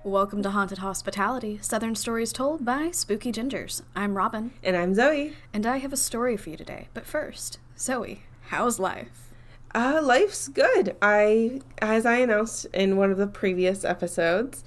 Welcome to Haunted Hospitality, Southern Stories Told by Spooky Gingers. I'm Robin. And I'm Zoe. And I have a story for you today. But first, Zoe, how's life? Life's good. As I announced in one of the previous episodes,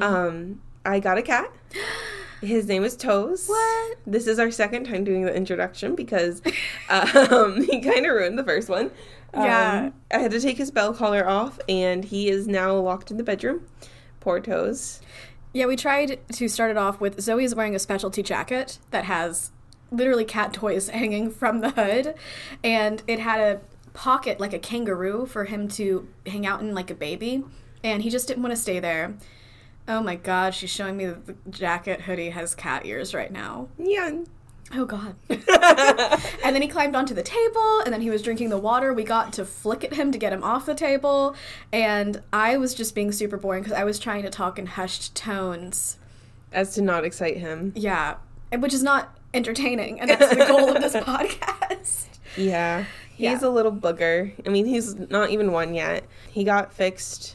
I got a cat. His name is Toes. What? This is our second time doing the introduction because he kind of ruined the first one. Yeah. I had to take his bell collar off, and he is now locked in the bedroom. Poor Toes. Yeah, we tried to start it off with Zoe's wearing a specialty jacket that has literally cat toys hanging from the hood, and it had a pocket like a kangaroo for him to hang out in like a baby, and he just didn't want to stay there. Oh my god, she's showing me that the jacket hoodie has cat ears right now. Yeah. Oh god. And then he climbed onto the table, and then he was drinking the water. We got to flick at him to get him off the table, and I was just being super boring because I was trying to talk in hushed tones. As to not excite him. Yeah, which is not entertaining, and that's the goal of this podcast. Yeah. He's a little booger. I mean, he's not even one yet. He got fixed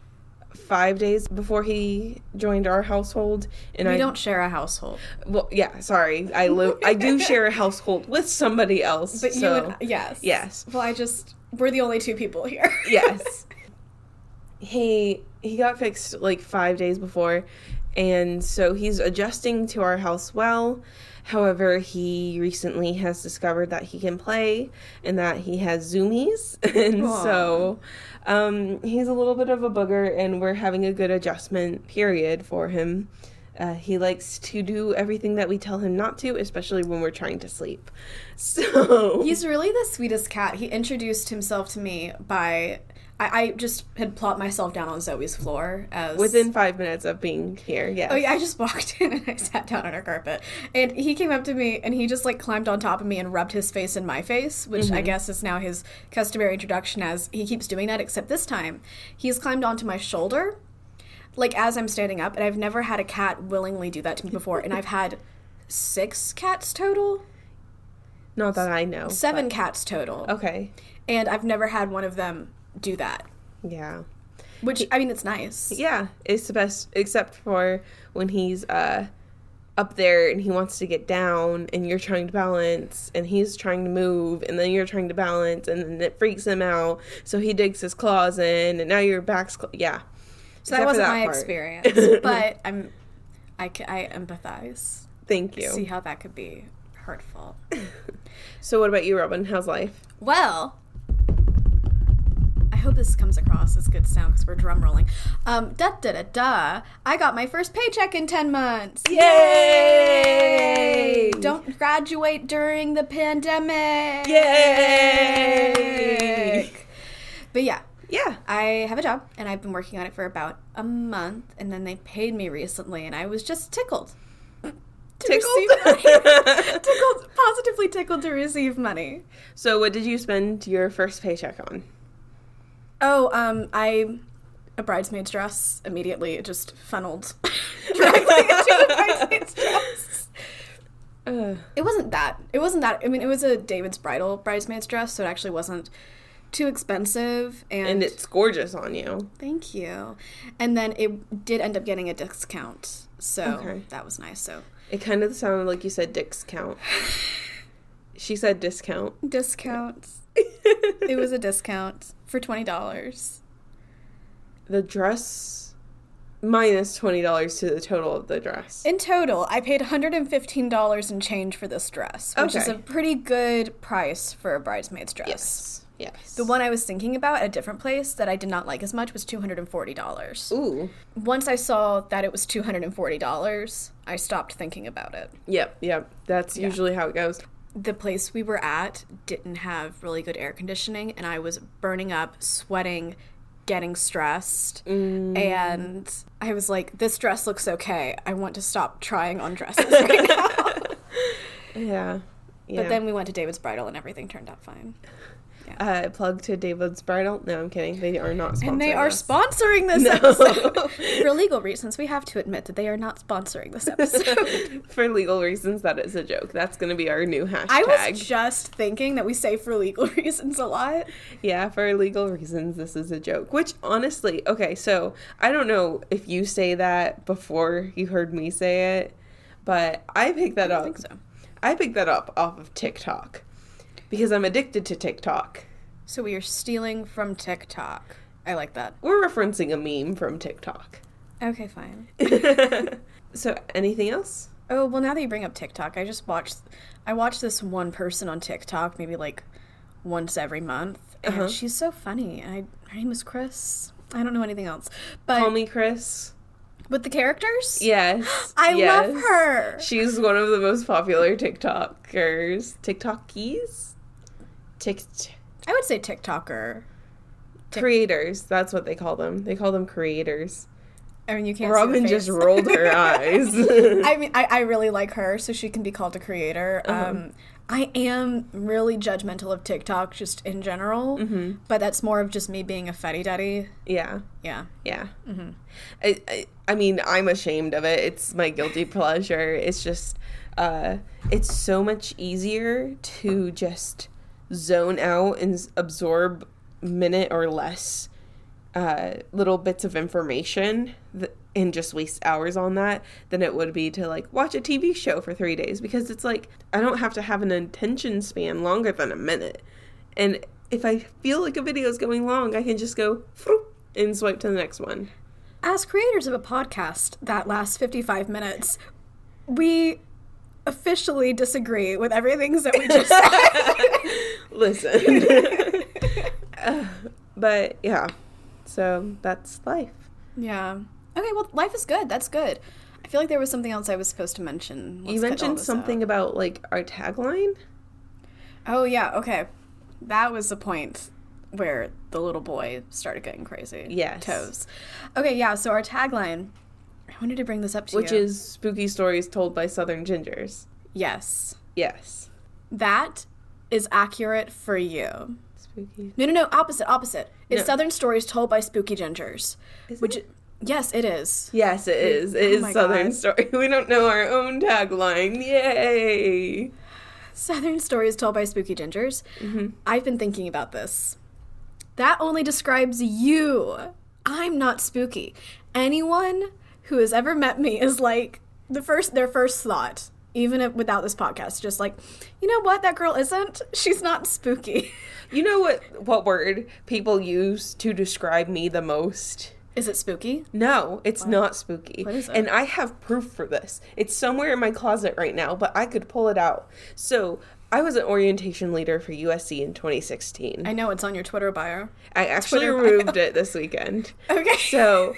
5 days before he joined our household, and We don't share a household. Well, yeah, sorry. I do share a household with somebody else. But so, you and yes. Well, we're the only two people here. Yes. He got fixed like 5 days before, and so he's adjusting to our house well. However, he recently has discovered that he can play and that he has zoomies. And so he's a little bit of a booger, and we're having a good adjustment period for him. He likes to do everything that we tell him not to, especially when we're trying to sleep. So He's really the sweetest cat. He introduced himself to me by... I just had plopped myself down on Zoe's floor as... Within 5 minutes of being here, yes. Oh, yeah, I just walked in and I sat down on her carpet. And he came up to me and he just, like, climbed on top of me and rubbed his face in my face, which I guess is now his customary introduction, as he keeps doing that, except this time he's climbed onto my shoulder, like, as I'm standing up, and I've never had a cat willingly do that to me before, and I've had 6 cats total? Not that I know. 7 cats total. Okay. And I've never had one of them do that. Yeah. Which, I mean, it's nice. Yeah, it's the best, except for when he's up there and he wants to get down and you're trying to balance and he's trying to move and then you're trying to balance and then it freaks him out. So he digs his claws in and now your back's... yeah. So that wasn't my experience. But I empathize. Thank you. See how that could be hurtful. So what about you, Robin? How's life? Well... I hope this comes across as good sound because we're drum rolling. I got my first paycheck in 10 months. Yay! Don't graduate during the pandemic. Yay! But yeah. Yeah. I have a job and I've been working on it for about a month, and then they paid me recently and I was just tickled. Tickled? Positively tickled to receive money. So what did you spend your first paycheck on? Oh, a bridesmaid's dress. Immediately, it just funneled directly into the bridesmaid's dress. It wasn't that. I mean, it was a David's Bridal bridesmaid's dress, so it actually wasn't too expensive. And it's gorgeous on you. Thank you. And then it did end up getting a discount, so that was nice. So it kind of sounded like you said discount. She said discount. Discounts. It was a discount for $20. The dress minus $20 to the total of the dress. In total, I paid $115 and change for this dress, which is a pretty good price for a bridesmaid's dress. Yes. The one I was thinking about at a different place that I did not like as much was $240. Ooh. Once I saw that it was $240, I stopped thinking about it. Yep. That's usually how it goes. The place we were at didn't have really good air conditioning, and I was burning up, sweating, getting stressed, and I was like, this dress looks okay. I want to stop trying on dresses right now. Yeah. But then we went to David's Bridal, and everything turned out fine. Plug to David's Bridal. No, I'm kidding. They are not sponsoring And they are us. sponsoring this episode. For legal reasons, we have to admit that they are not sponsoring this episode. For legal reasons, that is a joke. That's going to be our new hashtag. I was just thinking that we say for legal reasons a lot. Yeah, for legal reasons, this is a joke. Which, honestly, okay, so I don't know if you say that before you heard me say it, but I picked that up. I think so. I picked that up off of TikTok because I'm addicted to TikTok. So we are stealing from TikTok. I like that. We're referencing a meme from TikTok. Okay, fine. So, anything else? Oh, well, now that you bring up TikTok, I watch this one person on TikTok maybe like once every month, and she's so funny. Her name is Chris. I don't know anything else. But Call me Chris. With the characters? Yes. I love her. She's one of the most popular TikTokers. TikTokies? I would say TikToker. Creators. That's what they call them. They call them creators. I mean, you can't Robin see her just face. rolled her eyes. I mean, I really like her, so she can be called a creator. I am really judgmental of TikTok just in general, but that's more of just me being a fuddy-duddy. Yeah. Yeah. Yeah. I mean, I'm ashamed of it. It's my guilty pleasure. It's just, it's so much easier to just zone out and absorb minute or less little bits of information and just waste hours on that than it would be to like watch a TV show for 3 days, because it's like I don't have to have an attention span longer than a minute, and if I feel like a video is going long, I can just go and swipe to the next one. As creators of a podcast that lasts 55 minutes, we officially disagree with everything that we just said. Listen. But yeah, so that's life. Yeah. Okay, well, life is good. That's good. I feel like there was something else I was supposed to mention. You mentioned something about, like, our tagline? Oh, yeah, okay. That was the point where the little boy started getting crazy. Yes. Toes. Okay, yeah, so our tagline, I wanted to bring this up to you. Which is spooky stories told by Southern Gingers. Yes. Yes. That is accurate for you. Spooky. No, opposite. It's No. Southern Stories Told by Spooky Gingers. Is which it? Yes, it is. Yes, it is. It is my Southern God. Story. We don't know our own tagline. Yay! Southern Stories Told by Spooky Gingers. Mm-hmm. I've been thinking about this. That only describes you. I'm not spooky. Anyone who has ever met me is like their first thought, even without this podcast, just like, you know what, that girl isn't. She's not spooky. You know what word people use to describe me the most? Is it spooky? No, it's not spooky. What is it? And I have proof for this. It's somewhere in my closet right now, but I could pull it out. So, I was an orientation leader for USC in 2016. I know, it's on your Twitter bio. I actually Twitter removed bio. it this weekend. Okay. So,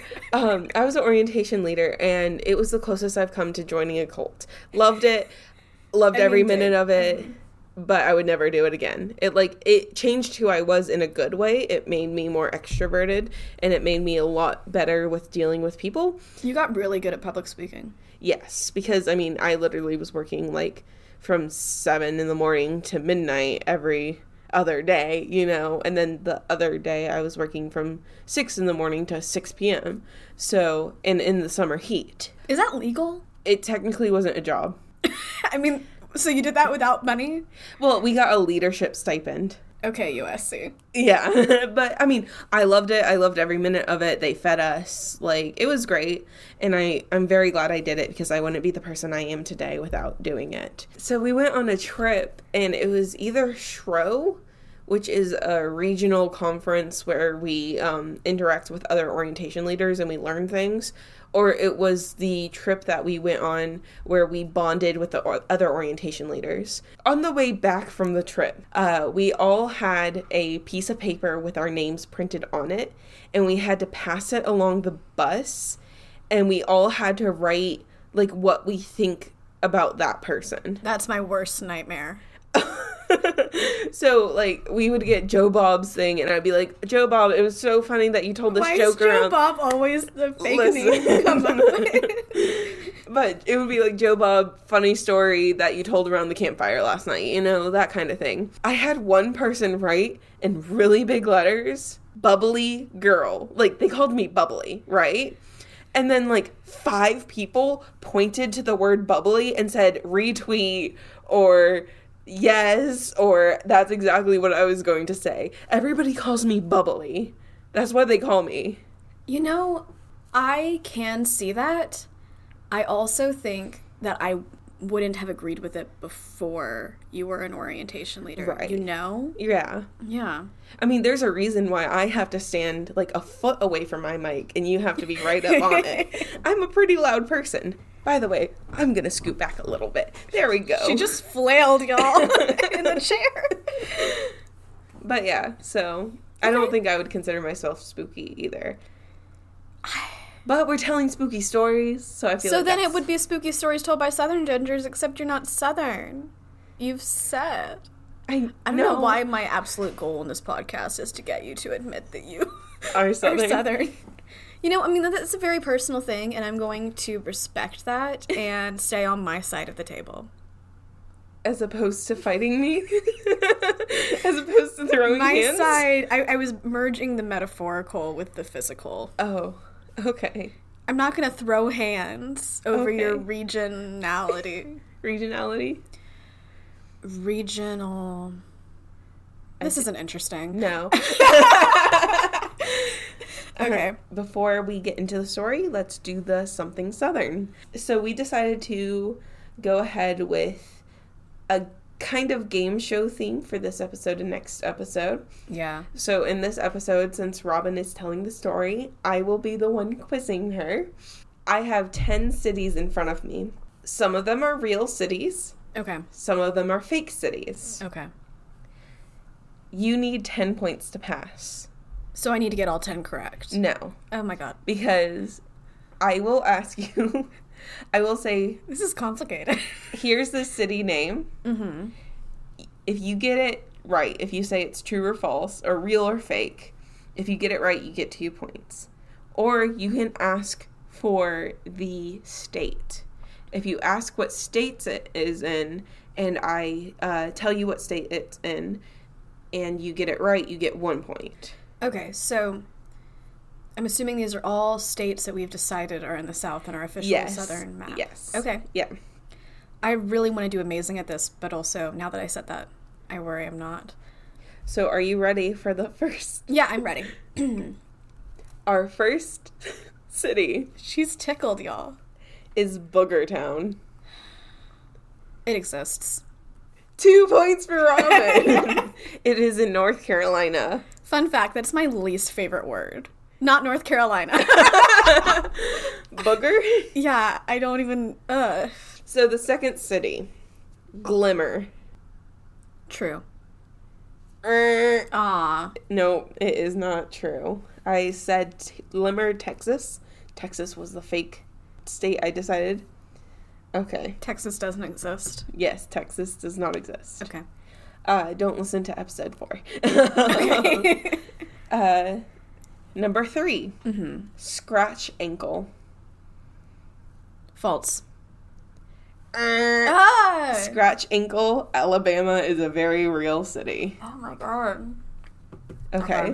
I was an orientation leader, and it was the closest I've come to joining a cult. Loved it. Loved every minute of it. But I would never do it again. It changed who I was in a good way. It made me more extroverted, and it made me a lot better with dealing with people. You got really good at public speaking. Yes, because, I mean, I literally was working, like, from 7 in the morning to midnight every other day, you know, and then the other day I was working from 6 in the morning to 6 p.m. So, and in the summer heat. Is that legal? It technically wasn't a job. I mean, so you did that without money? Well, we got a leadership stipend. Okay, USC. Yeah, but I mean, I loved it. I loved every minute of it. They fed us. Like, it was great. And I'm very glad I did it, because I wouldn't be the person I am today without doing it. So we went on a trip, and it was either SHRO, which is a regional conference where we interact with other orientation leaders and we learn things, or it was the trip that we went on where we bonded with the other orientation leaders. On the way back from the trip, we all had a piece of paper with our names printed on it, and we had to pass it along the bus, and we all had to write, like, what we think about that person. That's my worst nightmare. So, like, we would get Joe Bob's thing, and I'd be like, Joe Bob, it was so funny that you told this Why joke is Joe around. Bob always the fake Listen. name to come up with? But it would be like, Joe Bob, funny story that you told around the campfire last night, you know, that kind of thing. I had one person write in really big letters, bubbly girl. Like, they called me bubbly, right? And then, like, 5 people pointed to the word bubbly and said retweet or yes or that's exactly what I was going to say. Everybody calls me bubbly. That's what they call me. You know, I can see that. I also think that I wouldn't have agreed with it before you were an orientation leader. Right. You know? Yeah. Yeah. I mean, there's a reason why I have to stand like a foot away from my mic and you have to be right up on it. I'm a pretty loud person. By the way, I'm going to scoot back a little bit. There we go. She just flailed, y'all, in the chair. But yeah, so I don't think I would consider myself spooky either. But we're telling spooky stories, so I feel so like then it would be spooky stories told by Southern gingers, except you're not Southern. You've said. I don't know why my absolute goal in this podcast is to get you to admit that you are Southern. Are Southern. You know, I mean, that's a very personal thing, and I'm going to respect that and stay on my side of the table. As opposed to fighting me? As opposed to throwing hands? My side, I was merging the metaphorical with the physical. Oh, okay. I'm not going to throw hands over your regionality. Regionality? Regional. This isn't interesting. No. Okay. Before we get into the story, let's do the something Southern. So we decided to go ahead with a kind of game show theme for this episode and next episode. Yeah. So in this episode, since Robin is telling the story, I will be the one quizzing her. I have 10 cities in front of me. Some of them are real cities. Okay. Some of them are fake cities. Okay. You need 10 points to pass. So I need to get all 10 correct? No. Oh my god. Because I will ask you, I will say... This is complicated. Here's the city name. Mm-hmm. If you get it right, if you say it's true or false, or real or fake, if you get it right, you get 2 points. Or you can ask for the state. If you ask what states it is in, and I tell you what state it's in, and you get it right, you get 1 point. Okay, so I'm assuming these are all states that we've decided are in the South on our official Southern map. Yes. Okay. Yeah. I really want to do amazing at this, but also, now that I said that, I worry I'm not. So are you ready for the first? Yeah, I'm ready. Our first city. She's tickled, y'all. Is Boogertown. It exists. 2 points for Robin. It is in North Carolina. Fun fact, that's my least favorite word. Not North Carolina. Booger? Yeah, I don't even... So the second city. Glimmer. True. No, it is not true. I said Glimmer, Texas. Texas was the fake state I decided. Okay. Texas doesn't exist. Yes, Texas does not exist. Okay. Don't listen to episode 4. Okay. Number 3. Mm-hmm. Scratch ankle. False. Scratch ankle, Alabama is a very real city. Oh my god. Okay.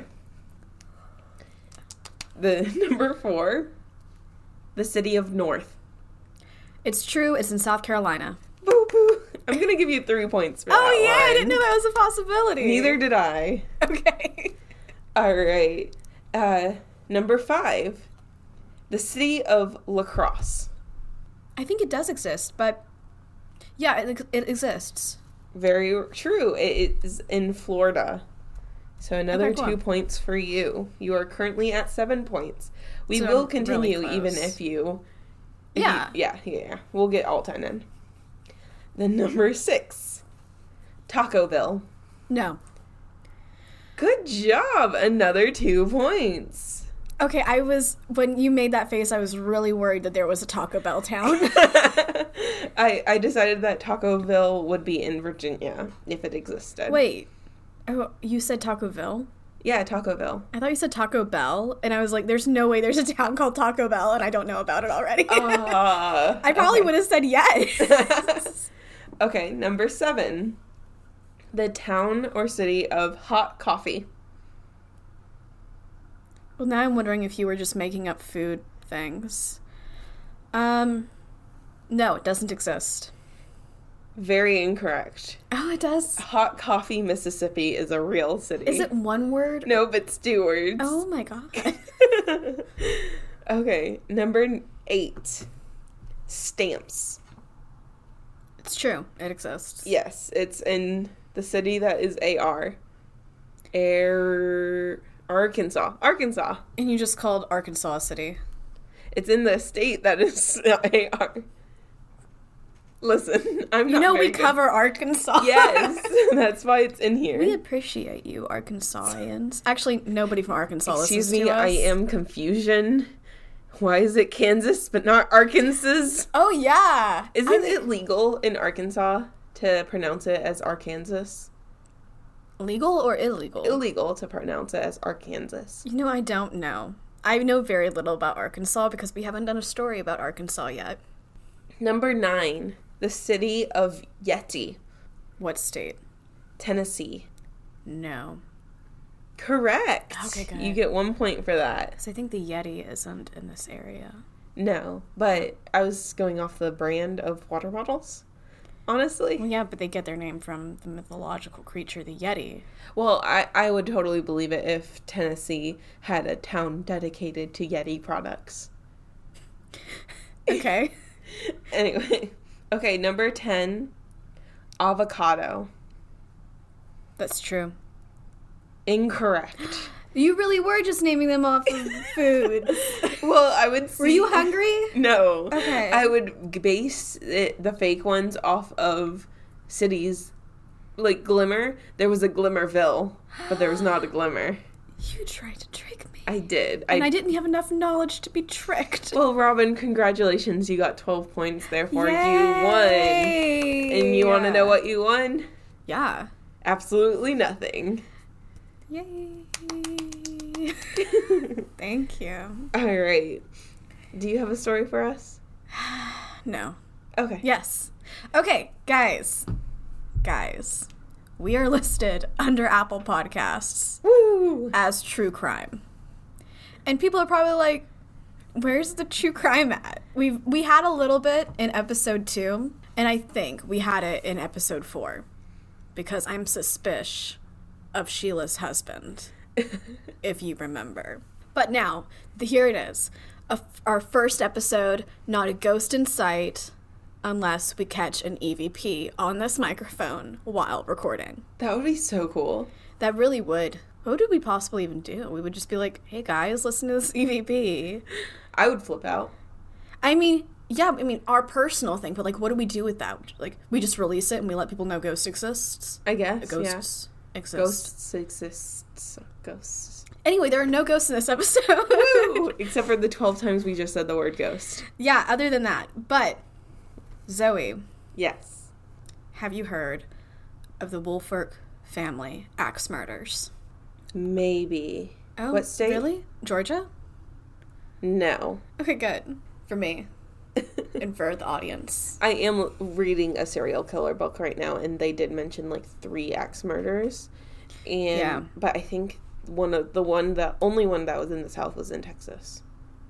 The number 4. The city of North. It's true. It's in South Carolina. Boo boo. I'm going to give you 3 points for that Oh, yeah. one. I didn't know that was a possibility. Neither did I. Okay. All right. Number 5. The city of La Crosse. I think it does exist, but yeah, it exists. Very true. It is in Florida. So another Okay, cool. 2 points for you. You are currently at 7 points. We So will I'm continue really even close. if you... Yeah. Yeah. We'll get all 10 in. Then number 6. Tacoville. No. Good job. Another 2 points. Okay, when you made that face, I was really worried that there was a Taco Bell town. I decided that Tacoville would be in Virginia if it existed. Wait. Oh, you said Tacoville? Yeah, Tacoville. I thought you said Taco Bell, and I was like, there's no way there's a town called Taco Bell, and I don't know about it already. I probably would have said yes. Okay, number 7. The town or city of hot coffee. Well, now I'm wondering if you were just making up food things. No, it doesn't exist. Very incorrect. Oh, it does? Hot Coffee, Mississippi is a real city. Is it one word? No, but it's 2 words. Oh my god. Okay, number 8. Stamps. It's true. It exists. Yes, it's in the city that is Arkansas. Arkansas. And you just called Arkansas a city. It's in the state that is AR. Listen, I'm not You know very we good. cover Arkansas. Yes, that's why it's in here. We appreciate you, Arkansasians. Actually, nobody from Arkansas Excuse listens me, to us. I am confusion. Why is it Kansas but not Arkansas? Oh, yeah. Isn't it legal in Arkansas to pronounce it as Arkansas? Legal or illegal? Illegal to pronounce it as Arkansas. You know, I don't know. I know very little about Arkansas because we haven't done a story about Arkansas yet. Number 9, the city of Yeti, What state? Tennessee. No. Correct. Okay, good. You get 1 point for that. Because I think the Yeti isn't in this area. No, but I was going off the brand of water bottles, honestly. Well, yeah, but they get their name from the mythological creature, the Yeti. Well, I would totally believe it if Tennessee had a town dedicated to Yeti products. Okay. Anyway, okay, number 10, avocado. That's true. Incorrect. You really were just naming them off of food. Well, I would see... Were you hungry? No. Okay. I would base the fake ones off of cities. Like Glimmer. There was a Glimmerville, but there was not a Glimmer. You tried to trick me. I did. And I didn't have enough knowledge to be tricked. Well, Robin, congratulations. You got 12 points, therefore Yay! you won. And you want to know what you won? Yeah. Absolutely nothing. Yay. Thank you. All right. Do you have a story for us? No. Okay. Yes. Okay, guys. We are listed under Apple Podcasts Woo! as true crime. And people are probably like, where's the true crime at? We had a little bit in episode 2, and I think we had it in episode 4. Because I'm suspicious of Sheila's husband, if you remember. But now, here it is. Our first episode, not a ghost in sight, unless we catch an EVP on this microphone while recording. That would be so cool. That really would. What would we possibly even do? We would just be like, hey guys, listen to this EVP. I would flip out. I mean, our personal thing, but like, what do we do with that? Like, we just release it and we let people know ghost exists? I guess, Ghosts exist. Ghosts exists. Ghosts. Anyway, there are no ghosts in this episode. Woo! Except for the 12 times we just said the word ghost. Yeah, other than that. But, Zoe, Yes. have you heard of the Woolfolk family axe murders? Maybe. Oh, What state? Really? Georgia? No. Okay, good. For me. And for the audience. I am reading a serial killer book right now, and they did mention like 3 axe murders. And Yeah. But I think the only one that was in the South was in Texas.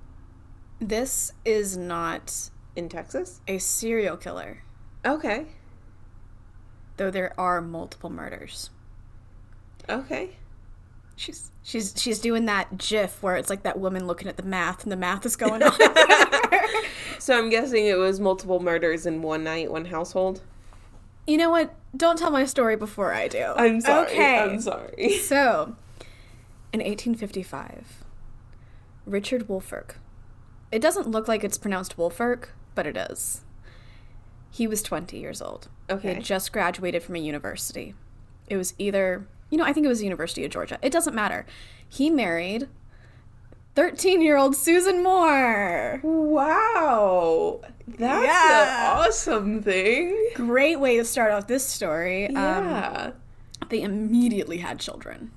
This is not In Texas? a serial killer, Okay. though there are multiple murders. Okay. She's doing that GIF where it's like that woman looking at the math and the math is going on. So I'm guessing it was multiple murders in one night, one household? You know what? Don't tell my story before I do. I'm sorry. Okay. I'm sorry. So, in 1855, Richard Woolfolk. It doesn't look like it's pronounced Woolfolk, but it is. He was 20 years old. Okay. He had just graduated from a university. It was either, I think it was the University of Georgia. It doesn't matter. He married 13-year-old Susan Moore. Wow. That's Yeah. an awesome thing. Great way to start off this story. Yeah. They immediately had children.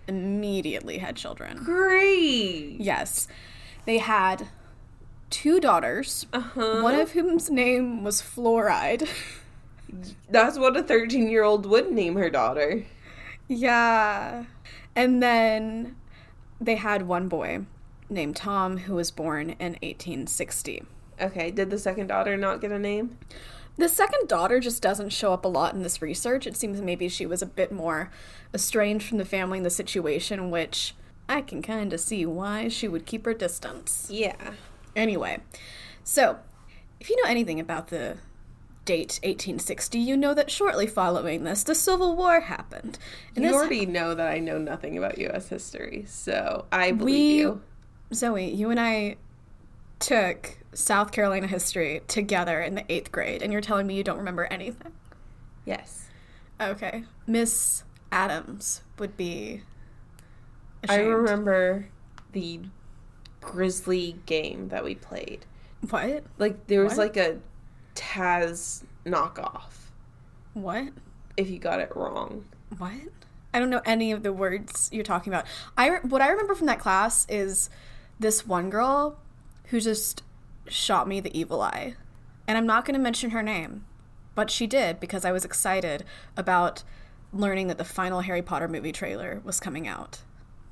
immediately had children. Great. Yes. They had 2 daughters, one of whom's name was Fluoride. That's what a 13-year-old would name her daughter. Yeah. And then they had one boy named Tom who was born in 1860. Okay, did the second daughter not get a name? The second daughter just doesn't show up a lot in this research. It seems maybe she was a bit more estranged from the family and the situation, which I can kind of see why she would keep her distance. Yeah. Anyway, so if you know anything about the date 1860, you know that shortly following this, the Civil War happened. And You already know that I know nothing about U.S. history, so I believe you. Zoe, you and I took South Carolina history together in the 8th grade, and you're telling me you don't remember anything? Yes. Okay. Miss Adams would be I ashamed. remember the Grizzly game that we played. What? Like, there was What? like a Taz knockoff What? if you got it wrong. What? I don't know any of the words you're talking about. What I remember from that class is this one girl who just shot me the evil eye. And I'm not going to mention her name, but she did because I was excited about learning that the final Harry Potter movie trailer was coming out.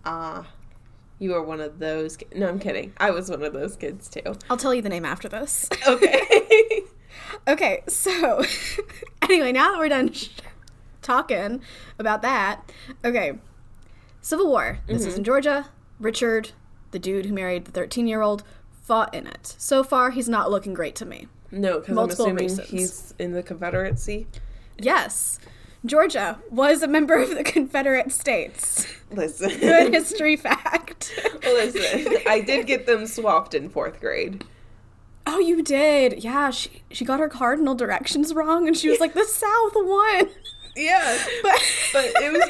You are one of those No, I'm kidding. I was one of those kids too. I'll tell you the name after this. Okay. Okay, so anyway, now that we're done talking about that, okay, Civil War. This is in Georgia. Richard, the dude who married the 13-year-old, fought in it. So far, he's not looking great to me. No, because I'm Multiple assuming reasons. he's in the Confederacy. Yes, Georgia was a member of the Confederate States. Listen. Good history fact. Listen, I did get them swapped in 4th grade. Oh, you did? Yeah, she got her cardinal directions wrong, and she was like, the South won. Yeah, but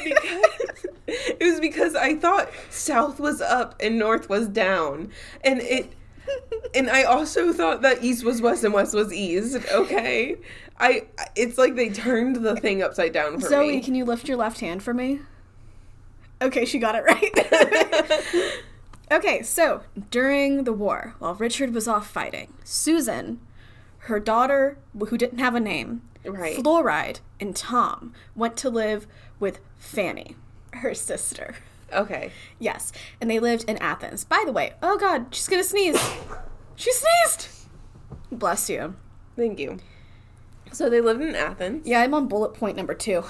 it was because I thought South was up and North was down, and I also thought that East was West and West was East. Okay, it's like they turned the thing upside down for Zoe, me. can you lift your left hand for me? Okay, she got it right. Okay, so during the war, while Richard was off fighting, Susan, her daughter, who didn't have a name, Right. Fluoride, and Tom went to live with Fanny, her sister. Okay. Yes, and they lived in Athens. By the way, oh God, she's gonna sneeze. She sneezed. Bless you. Thank you. So they lived in Athens. Yeah, I'm on bullet point number 2.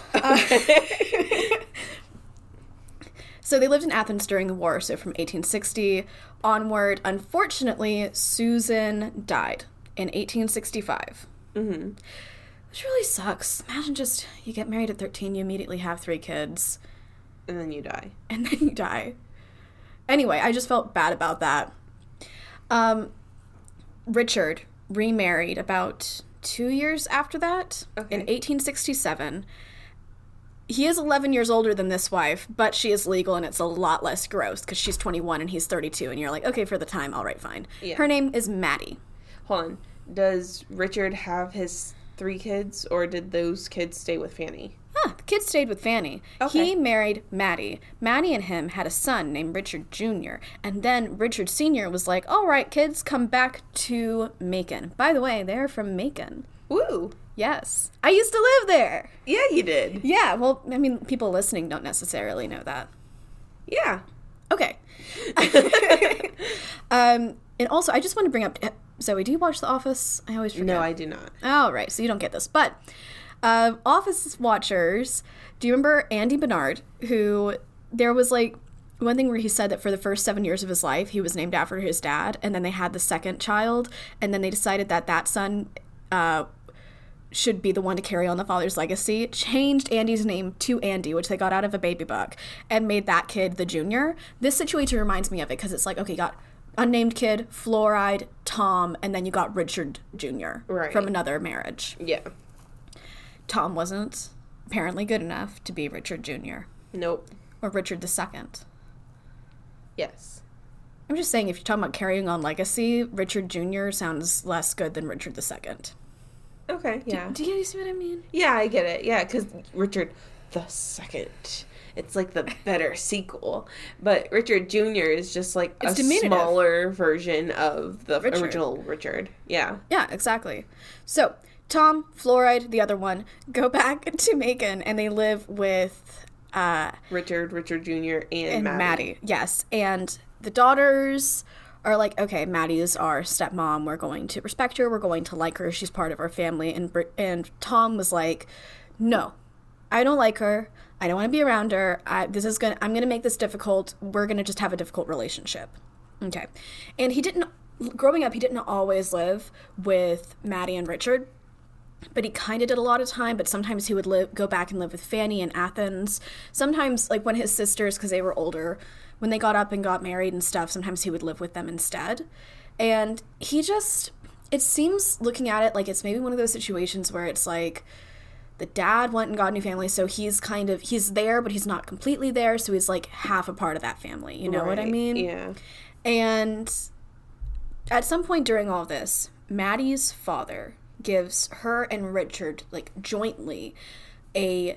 So they lived in Athens during the war, so from 1860 onward. Unfortunately, Susan died in 1865. Mm-hmm. Which really sucks. Imagine just, you get married at 13, you immediately have 3 kids, And then you die. and then you die. Anyway, I just felt bad about that. Richard remarried about 2 years after that, Okay. in 1867. He is 11 years older than this wife, but she is legal, and it's a lot less gross, because she's 21 and he's 32, and you're like, okay, for the time, all right, fine. Yeah. Her name is Maddie. Hold on. Does Richard have his 3 kids, or did those kids stay with Fanny? The kid stayed with Fanny. Okay. He married Maddie. Maddie and him had a son named Richard Jr. And then Richard Sr. was like, all right, kids, come back to Macon. By the way, they're from Macon. Woo! Yes. I used to live there. Yeah, you did. Yeah, well, I mean, people listening don't necessarily know that. Yeah. Okay. And also, I just want to bring up, Zoe, do you watch The Office? I always forget. No, I do not. Oh, right. So you don't get this. But Office watchers, do you remember Andy Bernard, who there was like one thing where he said that for the first 7 years of his life, he was named after his dad, and then they had the second child, and then they decided that that son should be the one to carry on the father's legacy, changed Andy's name to Andy, which they got out of a baby book, and made that kid the junior. This situation reminds me of it, because it's like, okay, you got unnamed kid, Fluoride, Tom, and then you got Richard Jr. Right. from another marriage. Yeah. Tom wasn't apparently good enough to be Richard Jr. Nope. or Richard II. Yes. I'm just saying, if you're talking about carrying on legacy, Richard Jr. sounds less good than Richard II. Okay, yeah. Do you see what I mean? Yeah, I get it. Yeah, because Richard the Second. it's like the better sequel. But Richard Jr. is just like It's a diminutive. smaller version of the Richard. original Richard. Yeah. Yeah, exactly. So Tom, Fluoride, the other one, go back to Macon, and they live with Richard Jr., and Maddie. Yes, and the daughters are like, okay, Maddie is our stepmom. We're going to respect her. We're going to like her. She's part of our family. And Tom was like, no, I don't like her. I don't want to be around her. I'm gonna make this difficult. We're gonna just have a difficult relationship. Okay, and growing up, he didn't always live with Maddie and Richard. But he kind of did a lot of time, but sometimes he would go back and live with Fanny in Athens. Sometimes, like, when his sisters, because they were older, when they got up and got married and stuff, sometimes he would live with them instead. And it seems, looking at it, like it's maybe one of those situations where it's like the dad went and got a new family, so he's there, but he's not completely there, so he's like half a part of that family. You know what I mean? Yeah. And at some point during all this, Maddie's father gives her and Richard, like, jointly a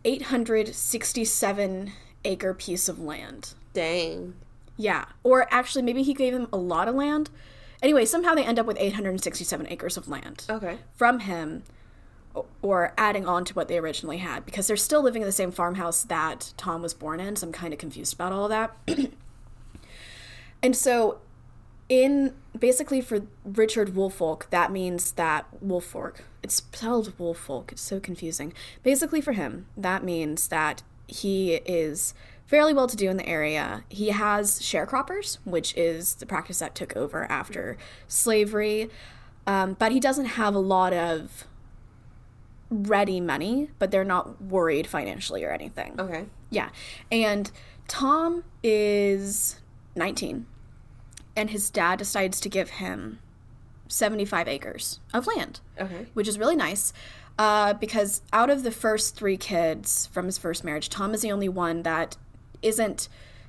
867 acre piece of land. Dang. Yeah. Or actually, maybe he gave him a lot of land. Anyway, somehow they end up with 867 acres of land. Okay. From him, or adding on to what they originally had, because they're still living in the same farmhouse that Tom was born in, so I'm kind of confused about all of that. And so basically for Richard Woolfolk, that means that it's spelled Woolfolk, it's so confusing. Basically for him, that means that he is fairly well-to-do in the area. He has sharecroppers, which is the practice that took over after slavery, but he doesn't have a lot of ready money, but they're not worried financially or anything. Okay. Yeah, and Tom is 19. And his dad decides to give him 75 acres of land. Okay. Which is really nice. Because out of the first 3 kids from his first marriage, Tom is the only one that isn't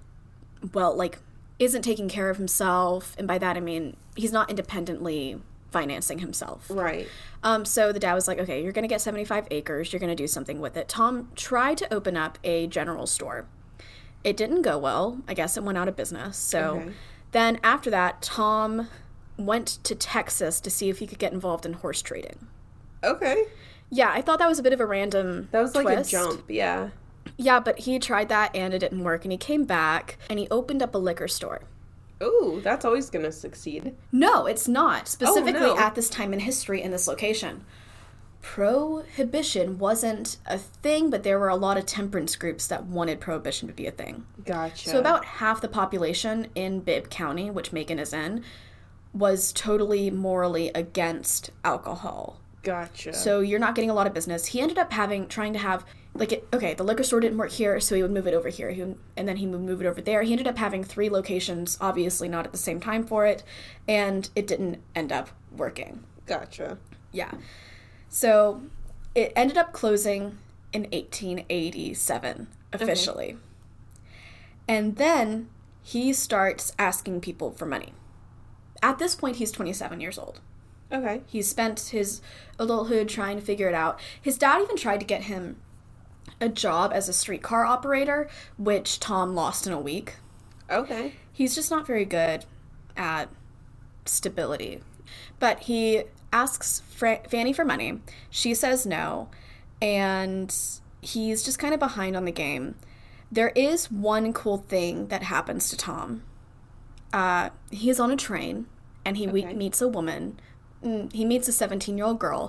taking care of himself. And by that I mean he's not independently financing himself. Right. So the dad was like, okay, you're going to get 75 acres. You're going to do something with it. Tom tried to open up a general store. It didn't go well. I guess it went out of business. So... Okay. Then after that, Tom went to Texas to see if he could get involved in horse trading. Okay. Yeah, I thought that was a bit of a random That was like twist. a jump, yeah. Yeah, but he tried that and it didn't work, and he came back and he opened up a liquor store. Ooh, that's always gonna succeed. No, it's not. Specifically no. at this time in history in this location. Prohibition wasn't a thing, but there were a lot of temperance groups that wanted prohibition to be a thing. Gotcha. So about half the population in Bibb County, which Macon is in, was totally morally against alcohol. Gotcha. So you're not getting a lot of business. He ended up trying to have, the liquor store didn't work here, so he would move it over here, and then he would move it over there. He ended up having 3 locations, obviously not at the same time for it, and it didn't end up working. Gotcha. Yeah. So it ended up closing in 1887, officially. Okay. And then he starts asking people for money. At this point, he's 27 years old. Okay. He spent his adulthood trying to figure it out. His dad even tried to get him a job as a streetcar operator, which Tom lost in a week. Okay. He's just not very good at stability. But he asks Fanny for money. She says no, and he's just kind of behind on the game. There is one cool thing that happens to Tom. He's on a train, and he meets a woman. He meets a 17-year-old girl.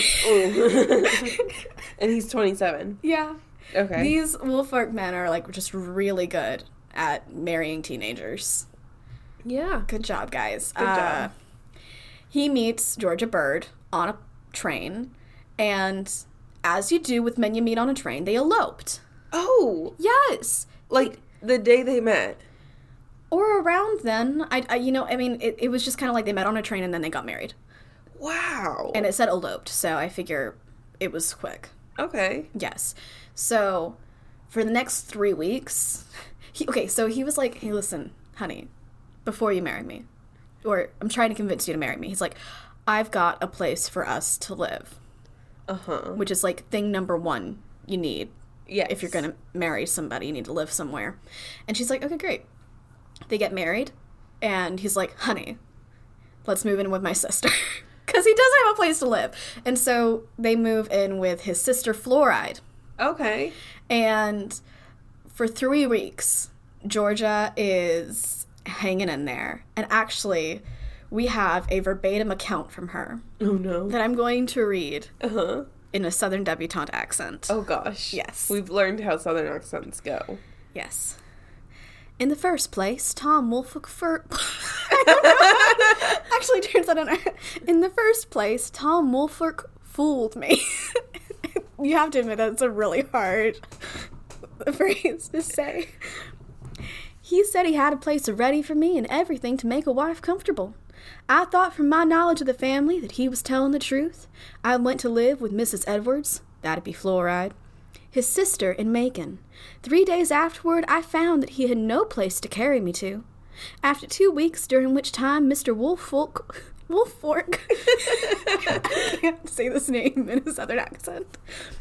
And he's 27. Yeah. Okay. These Woolfolk men are, just really good at marrying teenagers. Yeah. Good job, guys. Good job. He meets Georgia Bird on a train, and as you do with men you meet on a train, they eloped. Oh! Yes! Like, the day they met. Or around then. It was just kind of like they met on a train and then they got married. Wow. And it said eloped, so I figure it was quick. Okay. Yes. So, for the next 3 weeks, he was like, hey, listen, honey, before you marry me, or I'm trying to convince you to marry me. He's like, I've got a place for us to live. Uh-huh. Which is thing number 1 you need Yes. If you're going to marry somebody, you need to live somewhere. And she's like, okay, great. They get married, and he's like, honey, let's move in with my sister. Because he doesn't have a place to live. And so they move in with his sister, Fluoride. Okay. And for 3 weeks, Georgia is hanging in there. And actually, we have a verbatim account from her. Oh, no. That I'm going to read. Uh-huh. In a Southern debutante accent. Oh, gosh. Yes. We've learned how Southern accents go. Yes. In the first place, Tom Woolfolk Actually, turns out in the first place, Tom Woolfolk fooled me. You have to admit that's a really hard phrase to say. He said he had a place ready for me and everything to make a wife comfortable. I thought from my knowledge of the family that he was telling the truth. I went to live with Mrs. Edwards, that'd be Fluoride, his sister in Macon. 3 days afterward, I found that he had no place to carry me to. After 2 weeks, during which time Mr. Woolfolk, I can't say this name in a Southern accent.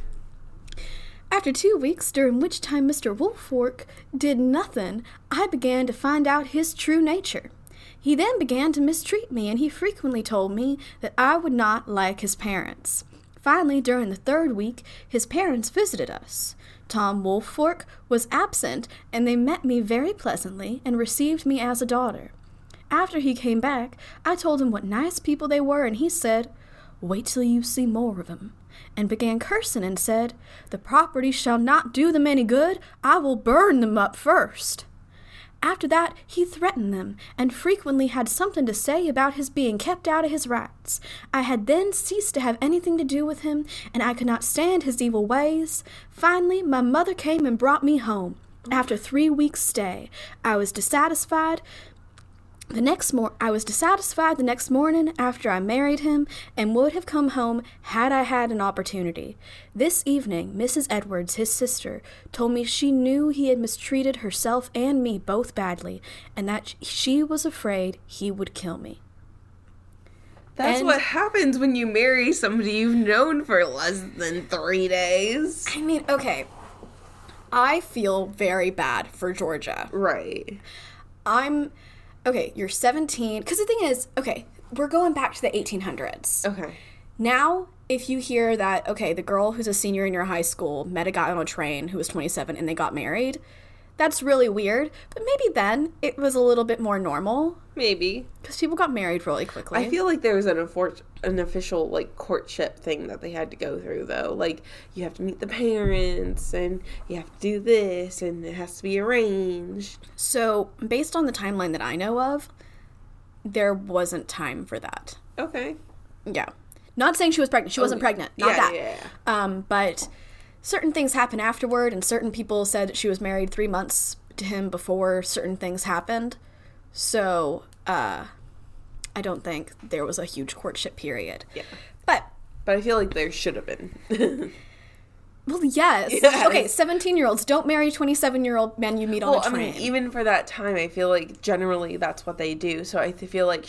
After 2 weeks, during which time Mr. Woolfolk did nothing, I began to find out his true nature. He then began to mistreat me, and he frequently told me that I would not like his parents. Finally, during the 3rd week, his parents visited us. Tom Woolfolk was absent, and they met me very pleasantly and received me as a daughter. After he came back, I told him what nice people they were, and he said, "Wait till you see more of them," and began cursing and said, "The property shall not do them any good. I will burn them up first." After that, he threatened them, and frequently had something to say about his being kept out of his rights. I had then ceased to have anything to do with him, and I could not stand his evil ways. Finally, my mother came and brought me home. After 3 weeks' stay, I was dissatisfied the next morning after I married him, and would have come home had I had an opportunity. This evening, Mrs. Edwards, his sister, told me she knew he had mistreated herself and me both badly, and that she was afraid he would kill me. That's what happens when you marry somebody you've known for less than 3 days. I mean, okay, I feel very bad for Georgia. Right. Okay, you're 17. Because the thing is, okay, we're going back to the 1800s. Okay. Now, if you hear that, okay, the girl who's a senior in your high school met a guy on a train who was 27 and they got married, that's really weird. But maybe then it was a little bit more normal. Maybe. Because people got married really quickly. I feel like there was an official, like, courtship thing that they had to go through, though. Like, you have to meet the parents, and you have to do this, and it has to be arranged. So, based on the timeline that I know of, there wasn't time for that. Okay. Yeah. Not saying she was pregnant. She wasn't pregnant. Not that. Yeah. But certain things happened afterward, and certain people said that she was married 3 months to him before certain things happened. So, I don't think there was a huge courtship period. Yeah. But I feel like there should have been. Well, yes. Okay, 17-year-olds don't marry 27-year-old men you meet on a train. I mean, even for that time, I feel like generally that's what they do. So I feel like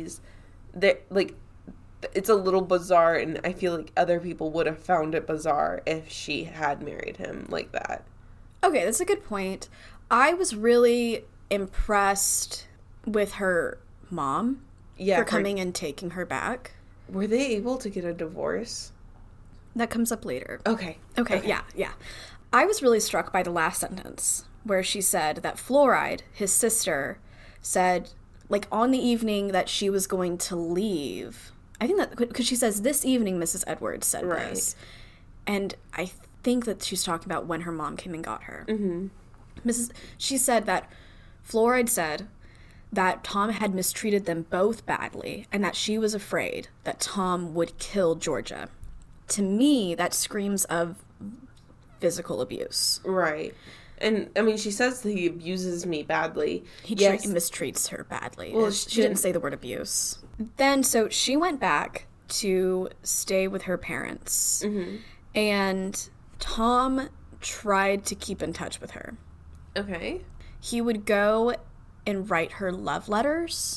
it's a little bizarre, and I feel like other people would have found it bizarre if she had married him like that. Okay, that's a good point. I was really impressed with her mom for coming and taking her back. Were they able to get a divorce? That comes up later. Okay. Yeah. I was really struck by the last sentence where she said that Fluoride, his sister, said, like, on the evening that she was going to leave. I think that, because she says, this evening, Mrs. Edwards said this. And I think that she's talking about when her mom came and got her. Mm-hmm. She said that Fluoride said that Tom had mistreated them both badly and that she was afraid that Tom would kill Georgia. To me, that screams of physical abuse. Right. And, I mean, she says that he abuses me badly. He mistreats her badly. Well, she didn't say the word abuse. Then, so she went back to stay with her parents. Mm-hmm. And Tom tried to keep in touch with her. Okay. He would go and write her love letters.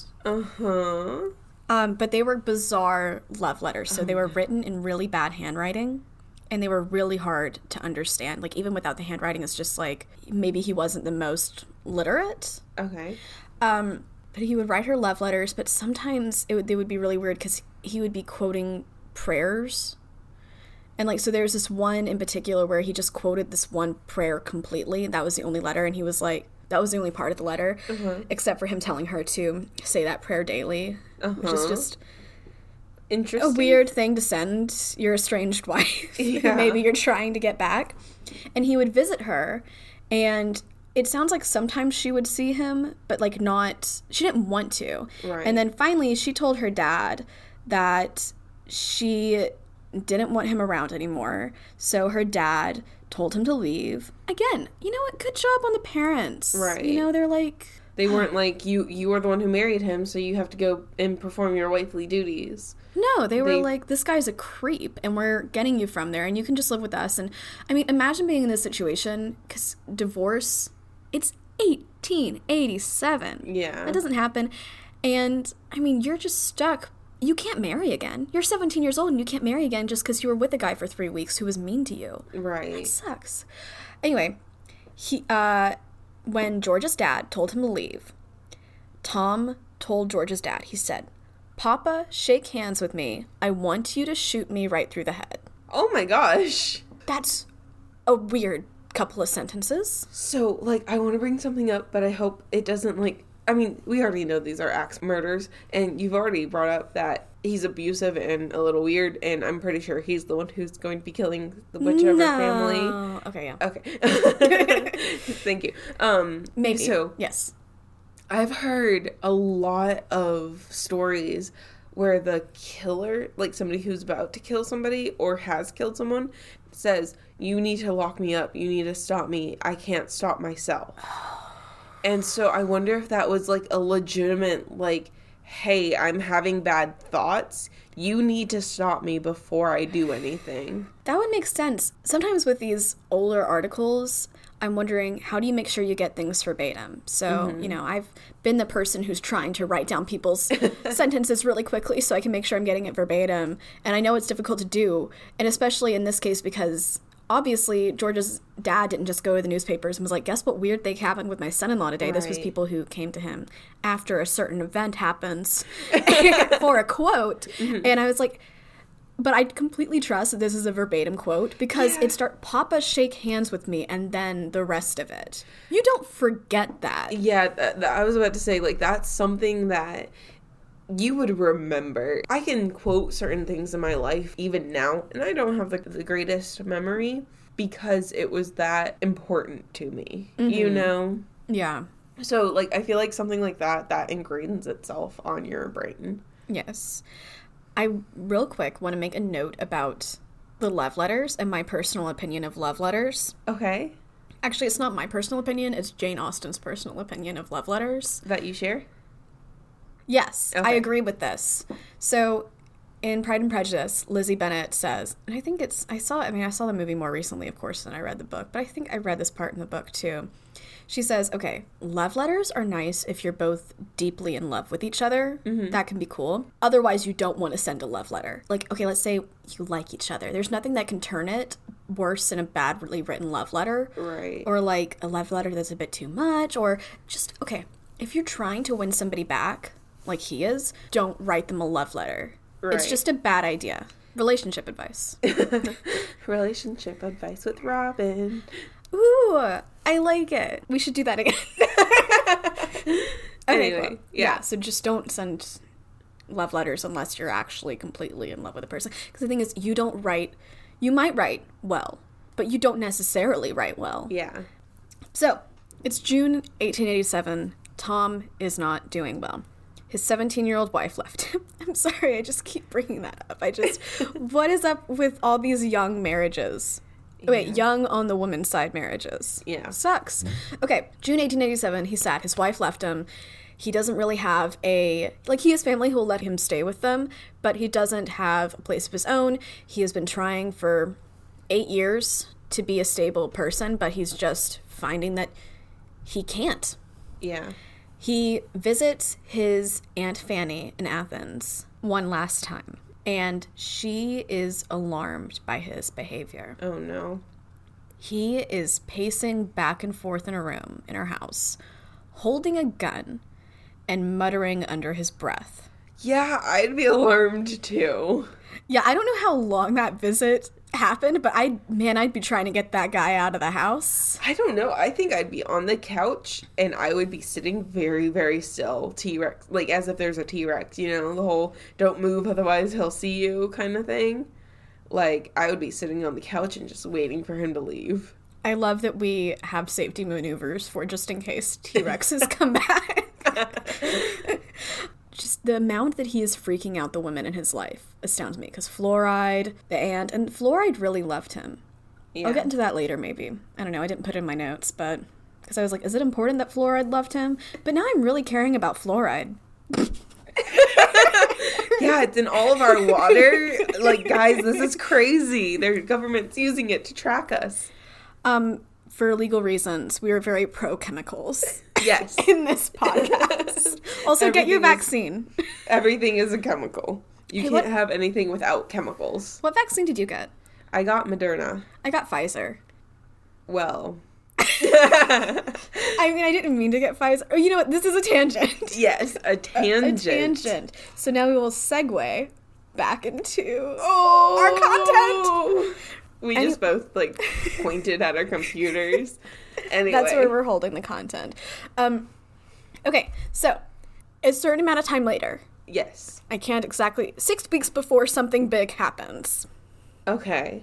Uh-huh. But they were bizarre love letters, so they were written in really bad handwriting. and they were really hard to understand. Like, even without the handwriting, it's just like maybe he wasn't the most literate. Okay. But he would write her love letters, but sometimes they would be really weird because he would be quoting prayers. And, like, so there's this one in particular where he just quoted this one prayer completely. That was the only letter, and he was like, that was the only part of the letter, except for him telling her to say that prayer daily, which is just interesting. a weird thing to send your estranged wife who maybe you're trying to get back. And he would visit her, and it sounds like sometimes she would see him, but, like, not, she didn't want to. Right. And then finally she told her dad that she didn't want him around anymore, so her dad told him to leave. Again, you know what? Good job on the parents. Right. You know, they're like... They weren't like, you are the one who married him, so you have to go and perform your wifely duties. No, they were like, this guy's a creep, and we're getting you from there, and you can just live with us. And, I mean, imagine being in this situation, because divorce, it's 1887. Yeah. That doesn't happen. And, I mean, you're just stuck. You can't marry again. You're 17 years old and you can't marry again just because you were with a guy for 3 weeks who was mean to you. Right. That sucks. Anyway, when George's dad told him to leave, Tom told George's dad, he said, "Papa, shake hands with me. I want you to shoot me right through the head." Oh my gosh. That's a weird couple of sentences. So, like, I want to bring something up, but I hope it doesn't, like, I mean, we already know these are axe murders, and you've already brought up that he's abusive and a little weird, and I'm pretty sure he's the one who's going to be killing the whichever family. Okay, yeah. Okay. Thank you. Maybe. So, yes. I've heard a lot of stories where the killer, like somebody who's about to kill somebody or has killed someone, says, "You need to lock me up. You need to stop me. I can't stop myself." And so I wonder if that was like a legitimate, like, hey, I'm having bad thoughts. You need to stop me before I do anything. That would make sense. Sometimes with these older articles, I'm wondering, how do you make sure you get things verbatim? So, you know, I've been the person who's trying to write down people's sentences really quickly so I can make sure I'm getting it verbatim. And I know it's difficult to do, and especially in this case because obviously George's dad didn't just go to the newspapers and was like, "Guess what weird thing happened with my son-in-law today?" Right. This was people who came to him after a certain event happens for a quote. And I was like, but I completely trust that this is a verbatim quote because it "Papa, shake hands with me," and then the rest of it. You don't forget that. Yeah, I was about to say, like, that's something that you would remember. I can quote certain things in my life even now, and I don't have the greatest memory because it was that important to me, you know? Yeah. So, like, I feel like something like that ingrains itself on your brain. Yes. I, real quick, want to make a note about the love letters and my personal opinion of love letters. Okay. Actually, it's not my personal opinion, it's Jane Austen's personal opinion of love letters. That you share? Yes, okay. I agree with this. So, in Pride and Prejudice, Lizzie Bennet says, and I think I saw the movie more recently, of course, than I read the book, but I think I read this part in the book, too. She says, okay, love letters are nice if you're both deeply in love with each other. That can be cool. Otherwise, you don't want to send a love letter. Like, okay, let's say you like each other. There's nothing that can turn it worse than a badly written love letter. Right. Or, like, a love letter that's a bit too much. Or just, okay, if you're trying to win somebody back, like he is, don't write them a love letter. Right. It's just a bad idea. Relationship advice. Relationship advice with Robin. Ooh, I like it. We should do that again. Anyway, cool. Yeah, so just don't send love letters unless you're actually completely in love with a person. Because the thing is, you might write well, but you don't necessarily write well. Yeah. So, it's June 1887. Tom is not doing well. His 17-year-old wife left him. I'm sorry, I just keep bringing that up. What is up with all these young marriages? Yeah. Wait, young on the woman's side marriages. Yeah. Sucks. Okay, June 1887, he's sad. His wife left him. He doesn't really have he has family who will let him stay with them, but he doesn't have a place of his own. He has been trying for 8 years to be a stable person, but he's just finding that he can't. Yeah. He visits his Aunt Fanny in Athens one last time. and she is alarmed by his behavior. Oh, no. He is pacing back and forth in a room in her house, holding a gun and muttering under his breath. Yeah, I'd be alarmed too. Yeah, I don't know how long that visit happened, but I'd be trying to get that guy out of the house. I don't know. I think I'd be on the couch and I would be sitting very, very still. T-Rex, like as if there's a T-Rex, you know, the whole don't move otherwise he'll see you kind of thing. Like, I would be sitting on the couch and just waiting for him to leave. I love that we have safety maneuvers for just in case T-Rexes come back. Just the amount that he is freaking out the women in his life astounds me, because Fluoride, the aunt, and Fluoride really loved him. Yeah. I'll get into that later, maybe. I don't know, I didn't put it in my notes, but because I was like, is it important that Fluoride loved him? But now I'm really caring about Fluoride. Yeah, it's in all of our water. Like, guys, this is crazy. Their government's using it to track us. For legal reasons, we are very pro-chemicals. Yes. In this podcast. Also, get your vaccine. Everything is a chemical. You can't have anything without chemicals. What vaccine did you get? I got Moderna. I got Pfizer. Well. I mean, I didn't mean to get Pfizer. Oh, you know what? This is a tangent. Yes, a tangent. A tangent. So now we will segue back into our content. We just both, like, pointed at our computers. Anyway. That's where we're holding the content. Okay, so a certain amount of time later. Yes. I can't exactly. 6 weeks before something big happens. Okay.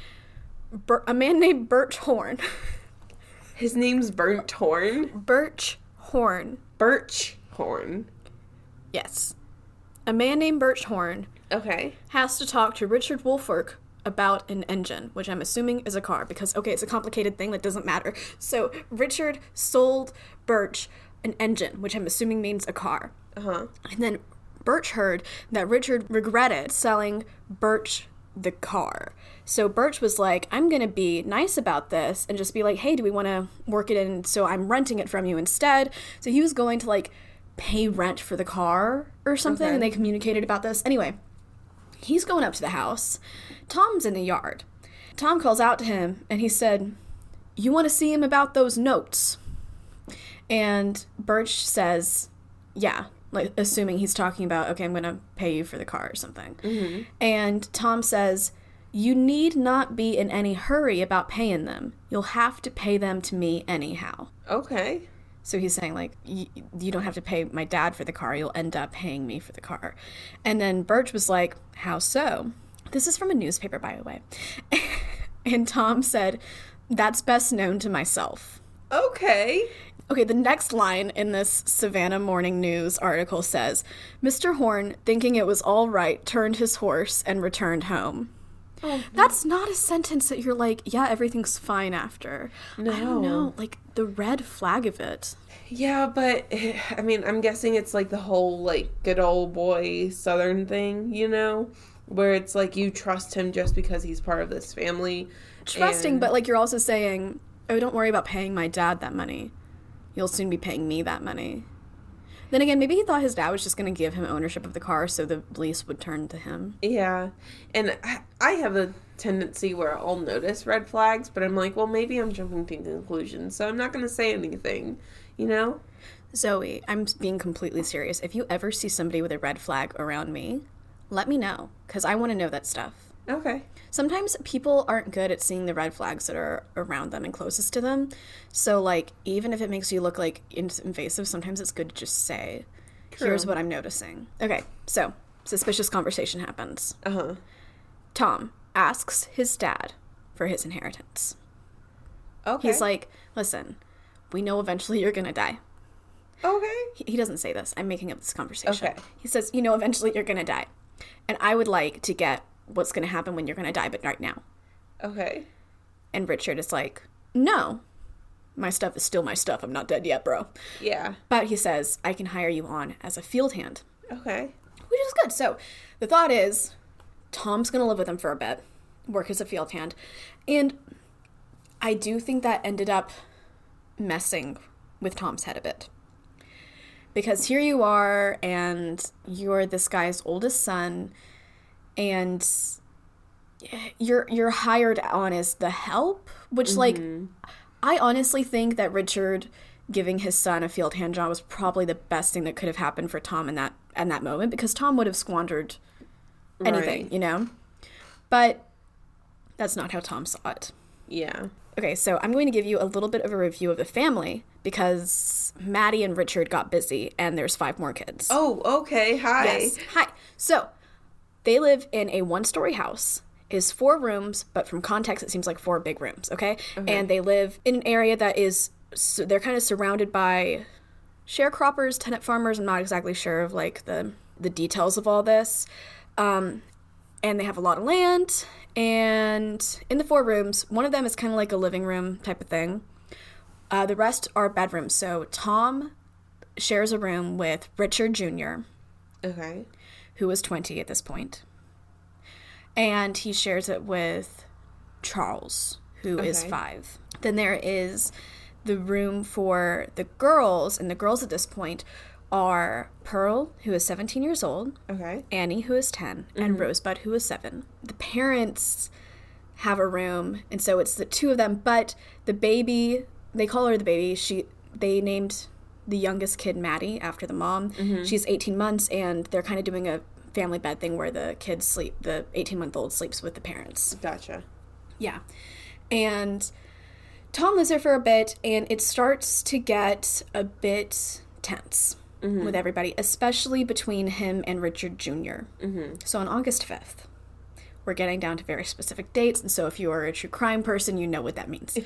A man named Birch Horn. His name's Burnt Horn? Birch Horn. Birch Horn. Yes. A man named Birch Horn. Okay. Has to talk to Richard Wolfork about an engine, which I'm assuming is a car, because, okay, it's a complicated thing that doesn't matter. So Richard sold Birch an engine, which I'm assuming means a car. Uh-huh. And then Birch heard that Richard regretted selling Birch the car. So Birch was like, I'm going to be nice about this and just be like, hey, do we want to work it in so I'm renting it from you instead? So he was going to, like, pay rent for the car or something, and they communicated about this. Anyway, he's going up to the house. Tom's in the yard. Tom calls out to him, and he said, you want to see him about those notes? And Birch says, yeah, like, assuming he's talking about, okay, I'm going to pay you for the car or something. Mm-hmm. And Tom says, you need not be in any hurry about paying them. You'll have to pay them to me anyhow. Okay. So he's saying, like, you don't have to pay my dad for the car. You'll end up paying me for the car. And then Birch was like, how so? This is from a newspaper, by the way. And Tom said, that's best known to myself. Okay. Okay, the next line in this Savannah Morning News article says, Mr. Horn, thinking it was all right, turned his horse and returned home. Oh, that's not a sentence that you're like, yeah, everything's fine after. No. I don't know, like, the red flag of it. Yeah, but, I mean, I'm guessing it's like the whole, like, good old boy Southern thing, you know? Where it's like you trust him just because he's part of this family. Trusting, but, like, you're also saying, oh, don't worry about paying my dad that money. You'll soon be paying me that money. Then again, maybe he thought his dad was just going to give him ownership of the car so the lease would turn to him. Yeah. And I have a tendency where I'll notice red flags, but I'm like, well, maybe I'm jumping to conclusions, so I'm not going to say anything, you know? Zoe, I'm being completely serious. If you ever see somebody with a red flag around me, let me know, because I want to know that stuff. Okay. Sometimes people aren't good at seeing the red flags that are around them and closest to them. So, like, even if it makes you look, like, invasive, sometimes it's good to just say, True. Here's what I'm noticing. Okay, so, suspicious conversation happens. Uh-huh. Tom asks his dad for his inheritance. Okay. He's like, listen, we know eventually you're gonna die. Okay. He doesn't say this. I'm making up this conversation. Okay. He says, you know, eventually you're gonna die. And I would like to get what's going to happen when you're going to die, but right now. Okay. And Richard is like, no, my stuff is still my stuff. I'm not dead yet, bro. Yeah. But he says, I can hire you on as a field hand. Okay. Which is good. So the thought is, Tom's going to live with him for a bit, work as a field hand. And I do think that ended up messing with Tom's head a bit. Because here you are, and you're this guy's oldest son, and you're hired on as the help, which like I honestly think that Richard giving his son a field hand job was probably the best thing that could have happened for Tom in that moment, because Tom would have squandered anything, you know? But that's not how Tom saw it. Yeah. Okay, so I'm going to give you a little bit of a review of the family, because Maddie and Richard got busy and there's 5 more kids. Oh, okay. Hi. Yes. Hi. So they live in a 1-story house. It is 4 rooms, but from context, it seems like 4 big rooms, okay? And they live in an area that is, so they're kind of surrounded by sharecroppers, tenant farmers. I'm not exactly sure of like the details of all this. And they have a lot of land. And in the 4 rooms, one of them is kind of like a living room type of thing. The rest are bedrooms. So Tom shares a room with Richard Jr., Okay. who is 20 at this point. And he shares it with Charles, who is 5. Then there is the room for the girls, and the girls at this point are Pearl, who is 17 years old, Okay. Annie, who is 10, and Rosebud, who is 7. The parents have a room, and so it's the 2 of them, but the baby, they call her the baby, they named the youngest kid Maddie after the mom. She's 18 months, and they're kind of doing a family bed thing where the kids sleep, the 18-month-old sleeps with the parents. Gotcha. Yeah. And Tom lives there for a bit, and it starts to get a bit tense with everybody, especially between him and Richard Jr. So on August 5th, we're getting down to very specific dates, and so if you are a true crime person, you know what that means.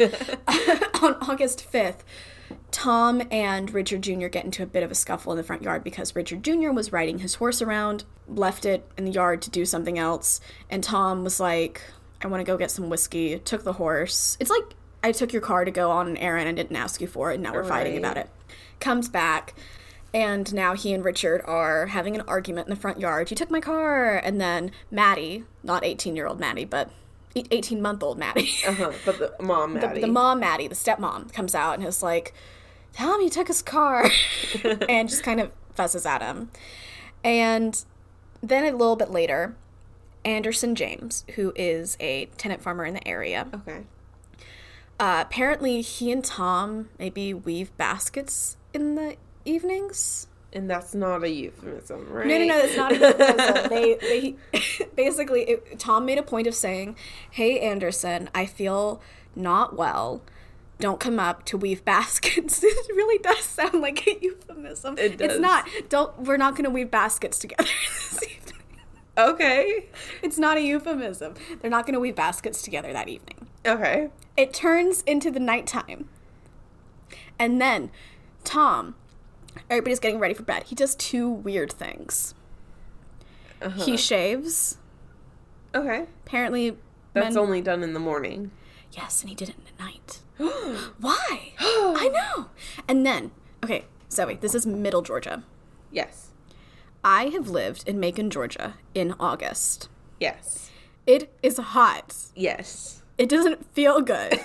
On August 5th, Tom and Richard Jr. get into a bit of a scuffle in the front yard because Richard Jr. was riding his horse around, left it in the yard to do something else, and Tom was like, I want to go get some whiskey, took the horse. It's like, I took your car to go on an errand and didn't ask you for it, and now we're fighting about it. Comes back, and now he and Richard are having an argument in the front yard. You took my car. And then Maddie, not 18-year-old Maddie, but 18-month-old Maddie. But the mom, Maddie. The mom, Maddie, the stepmom, comes out and is like, Tom, you took his car. And just kind of fusses at him. And then a little bit later, Anderson James, who is a tenant farmer in the area. Okay. Apparently, he and Tom maybe weave baskets in the evenings. And that's not a euphemism, right? No, that's not a euphemism. They basically, Tom made a point of saying, hey, Anderson, I feel not well. Don't come up to weave baskets. It really does sound like a euphemism. It does. It's not. We're not going to weave baskets together this evening. Okay. It's not a euphemism. They're not going to weave baskets together that evening. Okay. It turns into the nighttime. And then Tom, everybody's getting ready for bed. He does 2 weird things. He shaves. Okay. Apparently, That's only done in the morning. Yes, and he did it at night. Why? I know. And then, okay, Zoe, this is Middle Georgia. Yes. I have lived in Macon, Georgia in August. Yes. It is hot. Yes. It doesn't feel good.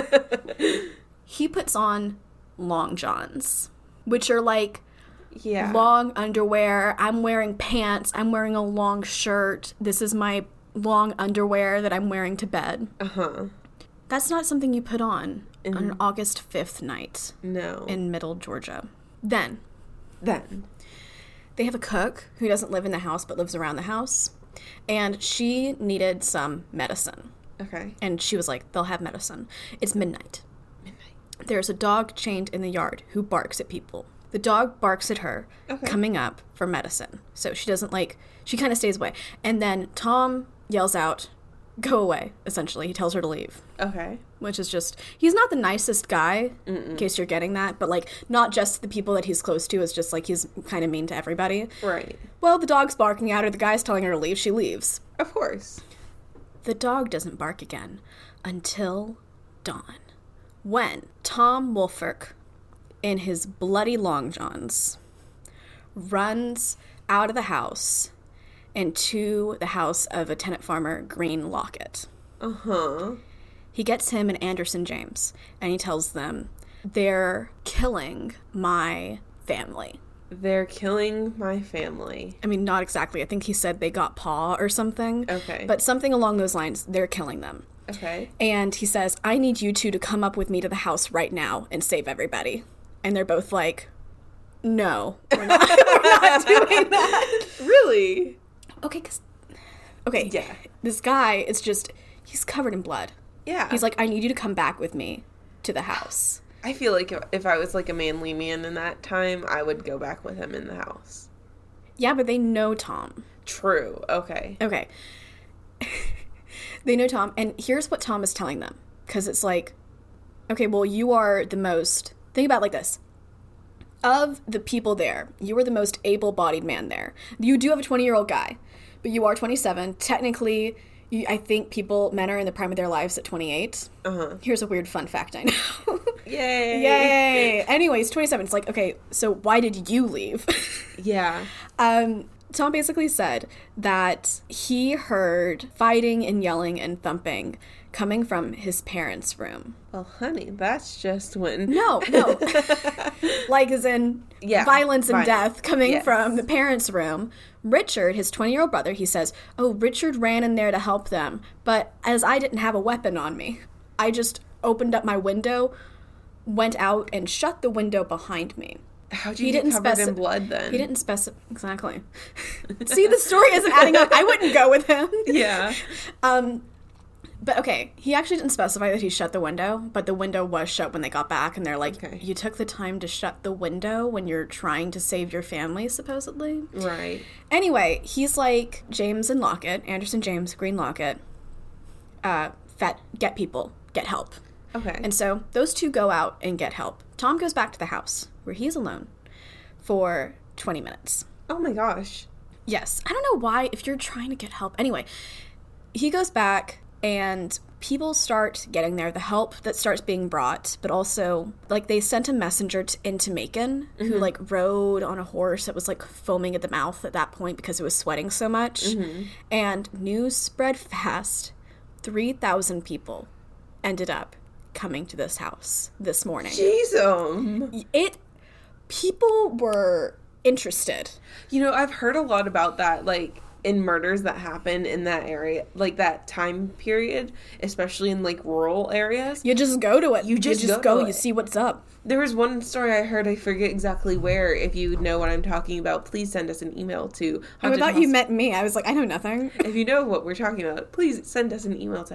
He puts on long johns, which are like long underwear. I'm wearing pants. I'm wearing a long shirt. This is my long underwear that I'm wearing to bed. That's not something you put on an August 5th night. No. In Middle Georgia. Then. They have a cook who doesn't live in the house but lives around the house. And she needed some medicine. Okay. And she was like, they'll have medicine. It's midnight. There's a dog chained in the yard who barks at people. The dog barks at her, coming up for medicine. So she doesn't she kind of stays away. And then Tom yells out, go away, essentially. He tells her to leave. Okay. Which is just, he's not the nicest guy, in case you're getting that, but not just the people that he's close to, it's just he's kind of mean to everybody. Right. Well, the dog's barking at her, the guy's telling her to leave, she leaves. Of course. The dog doesn't bark again until dawn, when Tom Wolfirk, in his bloody long johns, runs out of the house and to the house of a tenant farmer, Green Lockett. He gets him and Anderson James, and he tells them, they're killing my family. They're killing my family. I mean, not exactly. I think he said they got paw or something. Okay. But something along those lines, they're killing them. Okay. And he says, I need you two to come up with me to the house right now and save everybody. And they're both like, no, we're not, we're not doing that. Really? Okay, Yeah. This guy is just, he's covered in blood. Yeah. He's like, I need you to come back with me to the house. I feel like if I was like a manly man in that time, I would go back with him in the house. Yeah, but they know Tom. True. Okay. Okay. They know Tom, and here's what Tom is telling them. Because it's like, okay, well, you are the most, think about it like this. Of the people there, you are the most able-bodied man there. You do have a 20-year-old guy, but you are 27. Technically, I think men are in the prime of their lives at 28. Uh-huh. Here's a weird fun fact I know. Yay. Yay! Anyways, 27. It's like, okay, so why did you leave? Yeah. Tom basically said that he heard fighting and yelling and thumping coming from his parents' room. Well, honey, that's just when... No. Like, as in violence and death coming from the parents' room. Richard, his 20-year-old brother, he says, Richard ran in there to help them, but as I didn't have a weapon on me, I just opened up my window, went out, and shut the window behind me. How'd you get covered in blood then? He didn't specify. Exactly. See, the story isn't adding up. I wouldn't go with him. Yeah. But okay, he actually didn't specify that he shut the window, but the window was shut when they got back, and they're like, okay. You took the time to shut the window when you're trying to save your family, supposedly? Right. Anyway, he's like, James and Lockett, Anderson James, Green Lockett, get people, get help. Okay. And so those two go out and get help. Tom goes back to the house, where he's alone, for 20 minutes. Oh my gosh. Yes. I don't know why, if you're trying to get help. Anyway, he goes back, and people start getting there. The help that starts being brought, but also, like, they sent a messenger into Macon, who, like, rode on a horse that was, like, foaming at the mouth at that point because it was sweating so much. Mm-hmm. And news spread fast. 3,000 people ended up coming to this house this morning. Jeez. People were interested. You know, I've heard a lot about that, like, in murders that happen in that area, like that time period, especially in like rural areas. You just go to it. You just go. You it. See what's up. There was one story I heard, I forget exactly where. If you know what I'm talking about, please send us an email to I thought you meant me. I was like, I know nothing. If you know what we're talking about, please send us an email to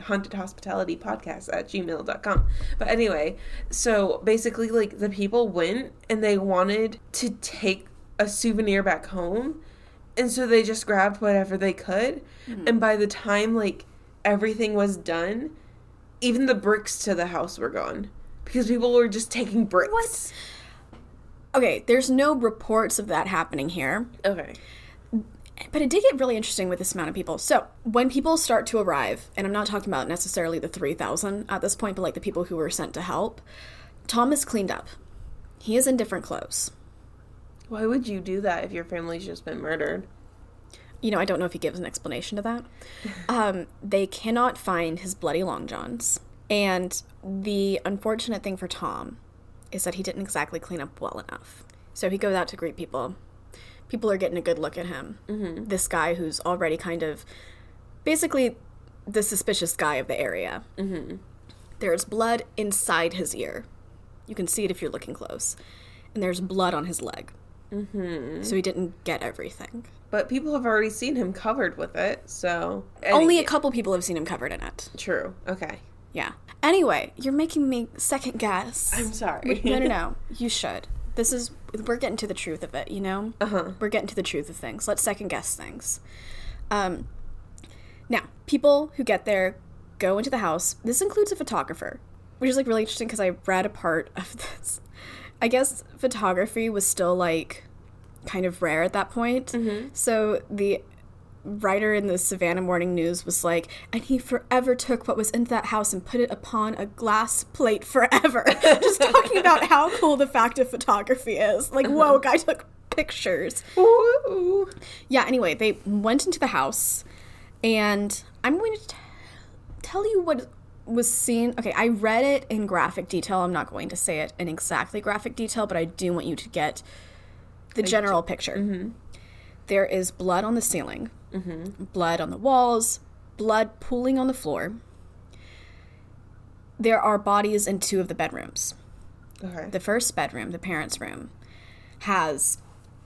hauntedhospitalitypodcast@gmail.com. But anyway, so basically, like, the people went and they wanted to take a souvenir back home. And so they just grabbed whatever they could. Mm-hmm. And by the time, like, everything was done, even the bricks to the house were gone. Because people were just taking bricks. What? Okay, there's no reports of that happening here. Okay. But it did get really interesting with this amount of people. So, when people start to arrive, and I'm not talking about necessarily the 3,000 at this point, but, like, the people who were sent to help, Tom is cleaned up. He is in different clothes. Why would you do that if your family's just been murdered? You know, I don't know if he gives an explanation to that. They cannot find his bloody long johns. And the unfortunate thing for Tom is that he didn't exactly clean up well enough. So he goes out to greet people. People are getting a good look at him. Mm-hmm. This guy who's already kind of basically the suspicious guy of the area. Mm-hmm. There's blood inside his ear. You can see it if you're looking close. And there's blood on his leg. Mm-hmm. So he didn't get everything. But people have already seen him covered with it, so... Only a couple people have seen him covered in it. True. Okay. Yeah. Anyway, you're making me second guess. I'm sorry. No. You should. We're getting to the truth of it, you know? Uh-huh. We're getting to the truth of things. Let's second guess things. Now, people who get there go into the house. This includes a photographer, which is, like, really interesting because I read a part of this. I guess photography was still, like, kind of rare at that point. Mm-hmm. So the writer in the Savannah Morning News was like, and he forever took what was in that house and put it upon a glass plate forever. Just talking about how cool the fact of photography is. Like, whoa, guy took pictures. Ooh. Yeah, anyway, they went into the house, and I'm going to tell you what was seen. Okay, I read it in graphic detail. I'm not going to say it in exactly graphic detail, but I do want you to get The general picture. There is blood on the ceiling, blood on the walls, blood pooling on the floor. There are bodies in 2 of the bedrooms. Okay. The first bedroom, the parents' room, has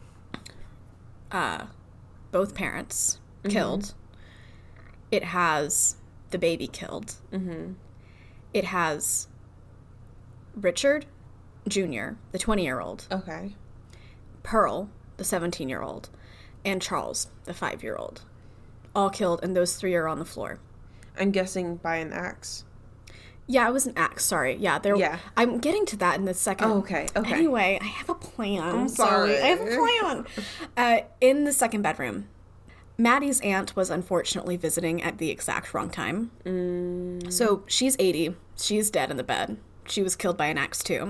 both parents killed. It has the baby killed. It has Richard Jr., the 20-year-old, Okay. Pearl, the 17-year-old, and Charles, the 5-year-old. All killed, and those 3 are on the floor. I'm guessing by an axe. Yeah, it was an axe, sorry. Yeah. I'm getting to that in the second. Oh, okay. Anyway, I have a plan. I'm sorry. I have a plan. In the second bedroom, Maddie's aunt was unfortunately visiting at the exact wrong time. So she's 80. She's dead in the bed. She was killed by an axe, too.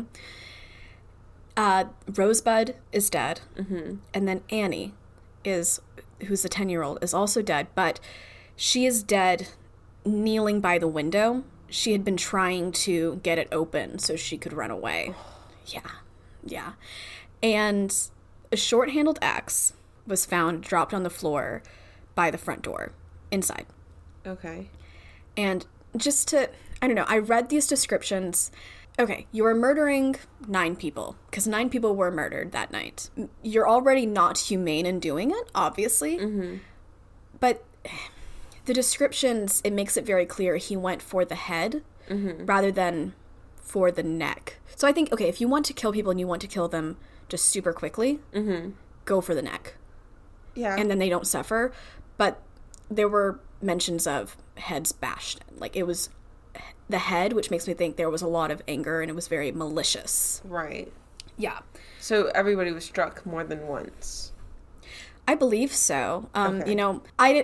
Rosebud is dead. And then Annie, who's the 10-year-old, is also dead. But she is dead kneeling by the window. She had been trying to get it open so she could run away. Yeah. And a short-handled axe was found dropped on the floor by the front door, inside. Okay. And just to, I don't know, I read these descriptions. Okay, you are murdering 9 people, because 9 people were murdered that night. You're already not humane in doing it, obviously. But the descriptions, it makes it very clear he went for the head rather than for the neck. So I think, okay, if you want to kill people and you want to kill them just super quickly, go for the neck. Yeah. And then they don't suffer. But there were mentions of heads bashed. Like, it was the head, which makes me think there was a lot of anger and it was very malicious. Right. Yeah. So everybody was struck more than once. I believe so. Okay. You know,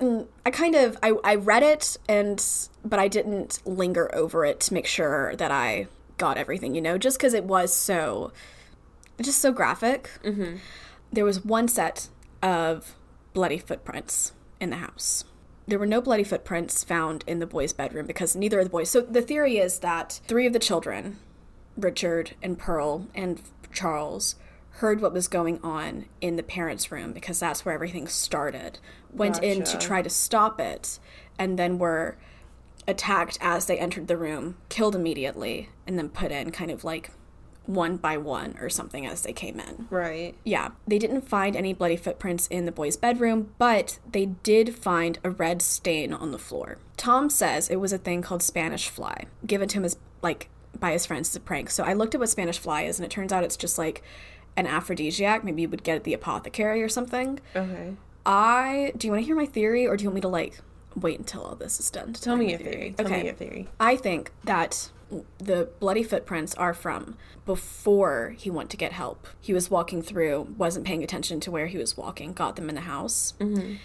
I read it, but I didn't linger over it to make sure that I got everything, you know, just because it was so graphic. There was one set of bloody footprints in the house. There were no bloody footprints found in the boys' bedroom because neither of the boys... So the theory is that 3 of the children, Richard and Pearl and Charles, heard what was going on in the parents' room because that's where everything started. Went in to try to stop it, and then were attacked as they entered the room, killed immediately, and then put in kind of like one by one or something as they came in. Right. Yeah. They didn't find any bloody footprints in the boys' bedroom, but they did find a red stain on the floor. Tom says it was a thing called Spanish fly, given to him as, like, by his friends as a prank. So I looked at what Spanish fly is, and it turns out it's just, like, an aphrodisiac. Maybe you would get at the apothecary or something. Okay. Do you want to hear my theory, or do you want me to, like, wait until all this is done to Tell you me my your theory. Tell me your theory. I think that the bloody footprints are from before he went to get help. He was walking through, wasn't paying attention to where he was walking, got them in the house.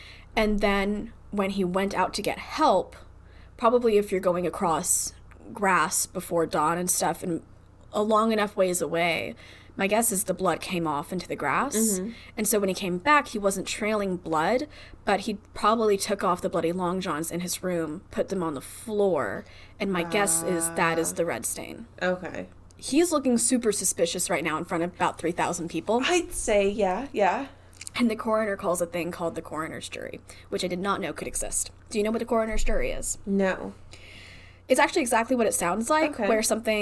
And then when he went out to get help, probably if you're going across grass before dawn and stuff and a long enough ways away, my guess is the blood came off into the grass. And so when he came back, he wasn't trailing blood, but he probably took off the bloody long johns in his room, put them on the floor, and my guess is that is the red stain. Okay. He's looking super suspicious right now in front of about 3,000 people. I'd say, yeah. And the coroner calls a thing called the coroner's jury, which I did not know could exist. Do you know what the coroner's jury is? No. It's actually exactly what it sounds like, Okay. where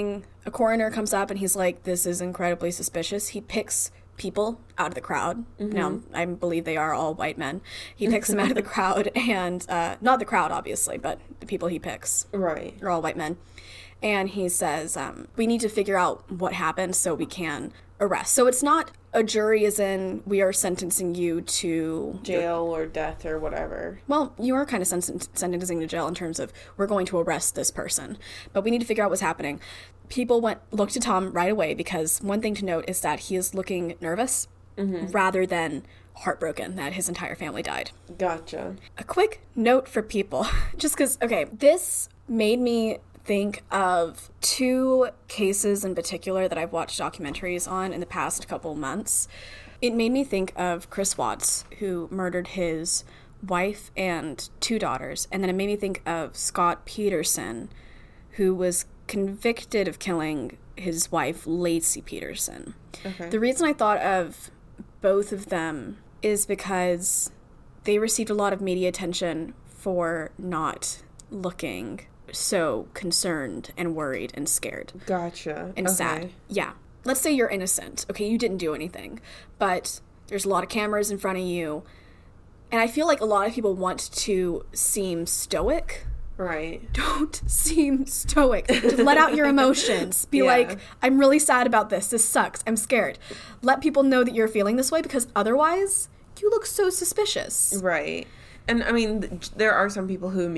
a coroner comes up and he's like, this is incredibly suspicious. He picks people out of the crowd. Now, I believe they are all white men. He picks them out of the crowd, and not the crowd, obviously, but the people he picks Right. are all white men. And he says, we need to figure out what happened so we can arrest. So it's not a jury as in we are sentencing you to Jail or death or whatever. well, you are kind of sentencing to jail in terms of we're going to arrest this person, but we need to figure out what's happening. People looked to Tom right away because one thing to note is that he is looking nervous rather than heartbroken that his entire family died. Gotcha. A quick note for people, just because, okay, this made me think of 2 cases in particular that I've watched documentaries on in the past couple months. It made me think of Chris Watts, who murdered his wife and 2 daughters, and then it made me think of Scott Peterson, who was convicted of killing his wife, Lacey Peterson. Okay. The reason I thought of both of them is because they received a lot of media attention for not looking so concerned and worried and scared. Gotcha. And sad. Yeah. Let's say you're innocent. Okay, you didn't do anything, but there's a lot of cameras in front of you. And I feel like a lot of people want to seem stoic. Right. Don't seem stoic. Just let out your emotions. Be like, I'm really sad about this. This sucks. I'm scared. Let people know that you're feeling this way, because otherwise you look so suspicious. Right. And I mean, there are some people who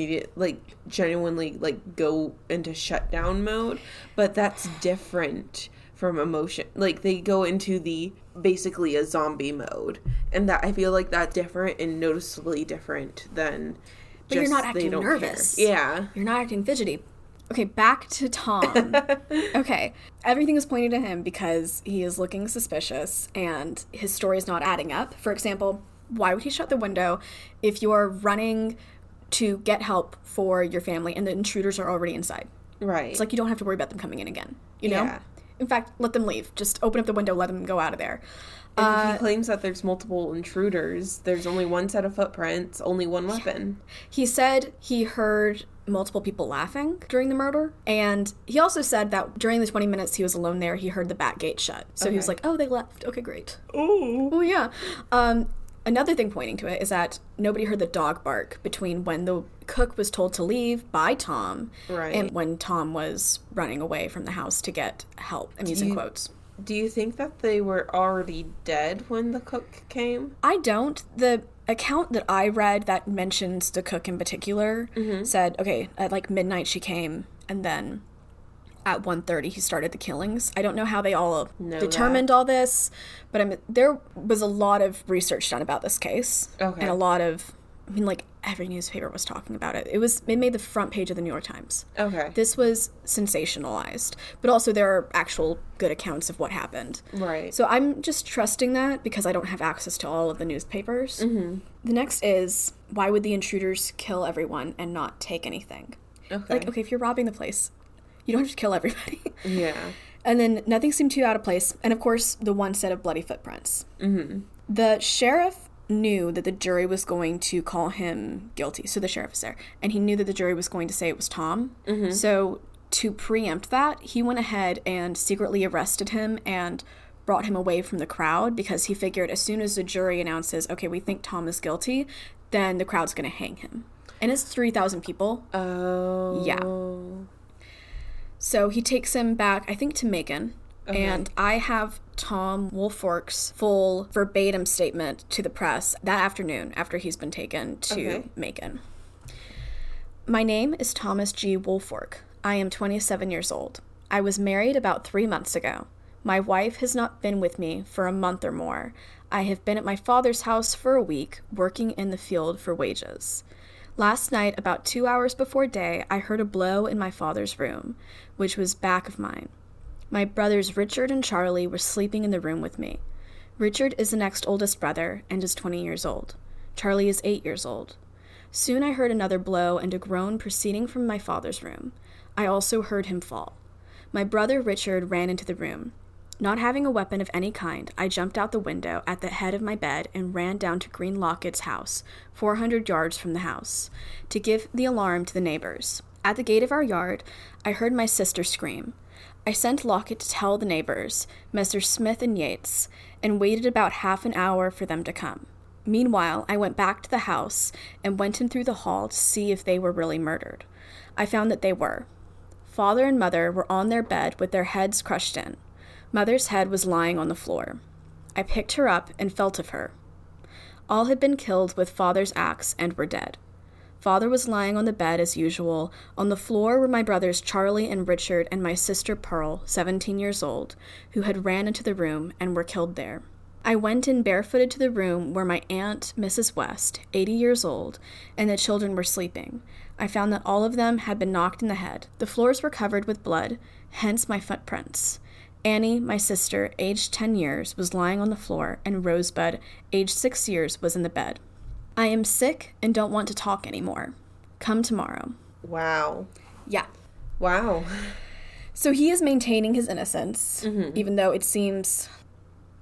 genuinely go into shutdown mode, but that's different from emotion. Like, they go into basically a zombie mode, and that I feel like that's different and noticeably different than. But you're not acting nervous. Care. Yeah. You're not acting fidgety. Okay, back to Tom. Okay, everything is pointing to him because he is looking suspicious and his story is not adding up. For example, why would he shut the window if you're running to get help for your family and the intruders are already inside? Right. It's like you don't have to worry about them coming in again, you know? Yeah. In fact, let them leave. Just open up the window, let them go out of there. And if he claims that there's multiple intruders, there's only one set of footprints, only one weapon. He said he heard multiple people laughing during the murder, and he also said that during the 20 minutes he was alone there, he heard the back gate shut. So he was like, oh, they left. Okay, great. Oh, yeah. Another thing pointing to it is that nobody heard the dog bark between when the cook was told to leave by Tom and when Tom was running away from the house to get help. I'm using quotes. Do you think that they were already dead when the cook came? I don't. The account that I read that mentions the cook in particular said, okay, at like midnight she came, and then at 1:30 he started the killings. I don't know how they all determined all this, but there was a lot of research done about this case. Okay. And a lot of, every newspaper was talking about it. It made the front page of the New York Times. Okay. This was sensationalized, but also there are actual good accounts of what happened. Right. So I'm just trusting that because I don't have access to all of the newspapers. Mm-hmm. The next is, why would the intruders kill everyone and not take anything? Okay. Okay, if you're robbing the place, you don't have to kill everybody. Yeah. And then nothing seemed too out of place. And of course, the one set of bloody footprints. Mm-hmm. The sheriff knew that the jury was going to call him guilty. So the sheriff is there. And he knew that the jury was going to say it was Tom. Mm-hmm. So to preempt that, he went ahead and secretly arrested him and brought him away from the crowd because he figured as soon as the jury announces, okay, we think Tom is guilty, then the crowd's going to hang him. And it's 3,000 people. Oh. Yeah. So he takes him back, I think, to Macon. Okay. And I have Tom Woolfolk's full verbatim statement to the press that afternoon after he's been taken to Macon. My name is Thomas G. Woolfolk. I am 27 years old. I was married about 3 months ago. My wife has not been with me for a month or more. I have been at my father's house for a week, working in the field for wages. Last night, about 2 hours before day, I heard a blow in my father's room, which was back of mine. My brothers Richard and Charlie were sleeping in the room with me. Richard is the next oldest brother and is 20 years old. Charlie is 8 years old. Soon I heard another blow and a groan proceeding from my father's room. I also heard him fall. My brother Richard ran into the room. Not having a weapon of any kind, I jumped out the window at the head of my bed and ran down to Green Lockett's house, 400 yards from the house, to give the alarm to the neighbors. At the gate of our yard, I heard my sister scream. I sent Lockett to tell the neighbors, Messrs. Smith and Yates, and waited about half an hour for them to come. Meanwhile, I went back to the house and went in through the hall to see if they were really murdered. I found that they were. Father and Mother were on their bed with their heads crushed in. Mother's head was lying on the floor. I picked her up and felt of her. All had been killed with Father's axe and were dead. Father was lying on the bed as usual. On the floor were my brothers Charlie and Richard and my sister Pearl, 17 years old, who had ran into the room and were killed there. I went in barefooted to the room where my aunt, Mrs. West, 80 years old, and the children were sleeping. I found that all of them had been knocked in the head. The floors were covered with blood, hence my footprints. Annie, my sister, aged 10 years, was lying on the floor, and Rosebud, aged 6 years, was in the bed. I am sick and don't want to talk anymore. Come tomorrow. Wow. Yeah. Wow. So he is maintaining his innocence, even though it seems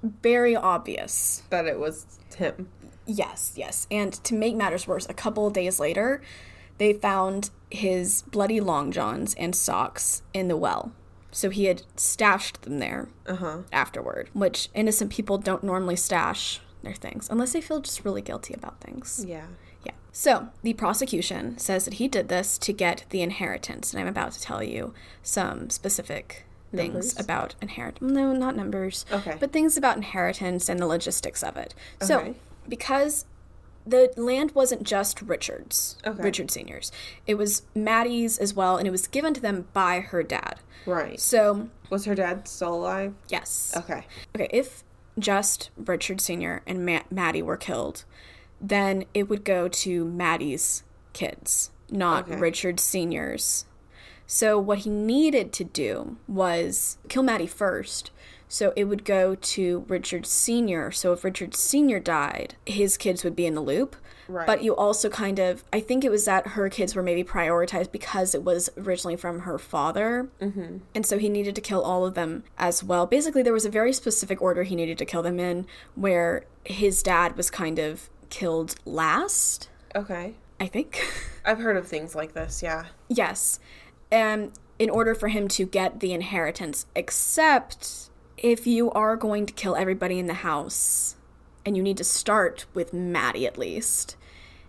very obvious. That it was him. Yes. And to make matters worse, a couple of days later, they found his bloody long johns and socks in the well. So he had stashed them there afterward, which innocent people don't normally stash their things unless they feel just really guilty about things. Yeah. So the prosecution says that he did this to get the inheritance. And I'm about to tell you some specific things about inheritance. No, not numbers. Okay. But things about inheritance and the logistics of it. Okay. So because the land wasn't just Richard's, Richard Sr.'s. It was Maddie's as well, and it was given to them by her dad. Right. So... Was her dad still alive? Yes. Okay, if just Richard Sr. and Maddie were killed, then it would go to Maddie's kids, not Richard Sr.'s. So what he needed to do was kill Maddie first, so it would go to Richard Sr. So if Richard Sr. died, his kids would be in the loop. Right. But you also I think it was that her kids were maybe prioritized because it was originally from her father. Mm-hmm. And so he needed to kill all of them as well. Basically, there was a very specific order he needed to kill them in, where his dad was kind of killed last. Okay. I think. I've heard of things like this, yeah. Yes. In order for him to get the inheritance, except if you are going to kill everybody in the house, and you need to start with Maddie at least,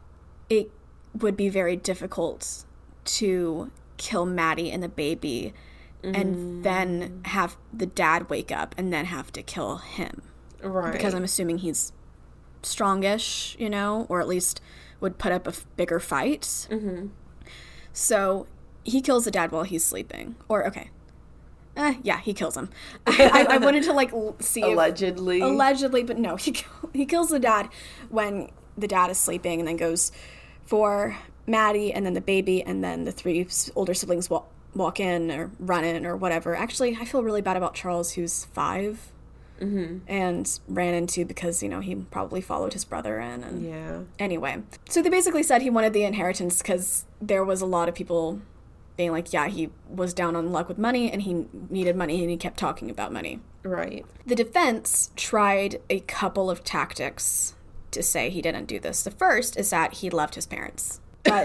it would be very difficult to kill Maddie and the baby and then have the dad wake up and then have to kill him. Right. Because I'm assuming he's strongish, or at least would put up a bigger fight. Mm-hmm. So he kills the dad while he's sleeping. Or, yeah, he kills him. I wanted to, see Allegedly. Allegedly, but no, he kills the dad when the dad is sleeping and then goes for Maddie and then the baby and then the three older siblings walk in or run in or whatever. Actually, I feel really bad about Charles, who's 5. Mm-hmm. And ran into because, he probably followed his brother in. And yeah. Anyway, so they basically said he wanted the inheritance because there was a lot of people being like, yeah, he was down on luck with money and he needed money and he kept talking about money. Right. The defense tried a couple of tactics to say he didn't do this. The first is that he loved his parents. But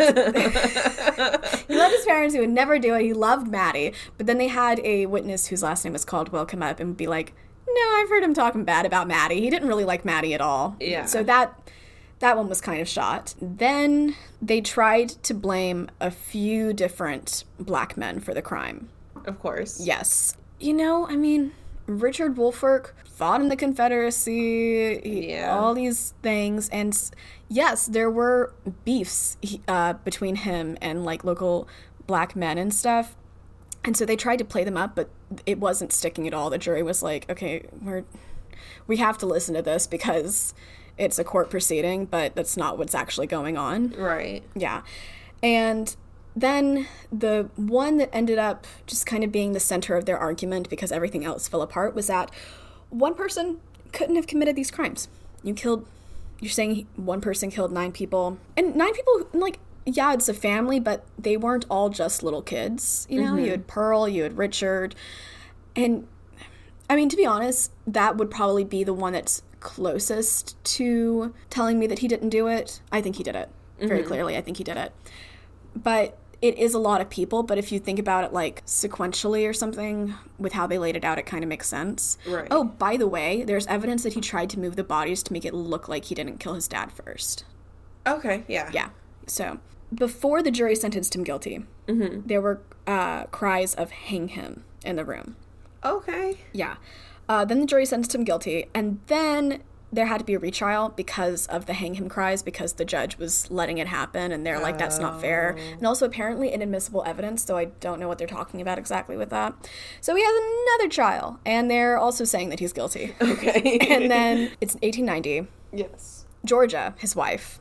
he loved his parents. He would never do it. He loved Maddie. But then they had a witness whose last name was Caldwell come up and be like, no, I've heard him talking bad about Maddie. He didn't really like Maddie at all. Yeah. So that one was kind of shot. Then they tried to blame a few different black men for the crime. Of course. Yes. Richard Woolfolk fought in the Confederacy, all these things. And yes, there were beefs between him and local black men and stuff. And so they tried to play them up, but it wasn't sticking at all. The jury was like, okay, we have to listen to this because it's a court proceeding, but that's not what's actually going on. Right. Yeah. And then the one that ended up just kind of being the center of their argument because everything else fell apart was that one person couldn't have committed these crimes. You're saying one person killed 9 people. And 9 people, yeah, it's a family, but they weren't all just little kids. You had Pearl, you had Richard. And, to be honest, that would probably be the one that's closest to telling me that he didn't do it. I think he did it. Very clearly, I think he did it. But it is a lot of people, but if you think about it, sequentially or something, with how they laid it out, it kind of makes sense. Right. Oh, by the way, there's evidence that he tried to move the bodies to make it look like he didn't kill his dad first. Okay, yeah. Yeah. So, before the jury sentenced him guilty, there were cries of hang him in the room. Okay. Yeah. Then the jury sentenced him guilty, and then there had to be a retrial because of the hang him cries, because the judge was letting it happen, and they're like, that's not fair. And also apparently inadmissible evidence, so I don't know what they're talking about exactly with that. So he has another trial, and they're also saying that he's guilty. Okay. And then it's 1890. Yes. Georgia, his wife,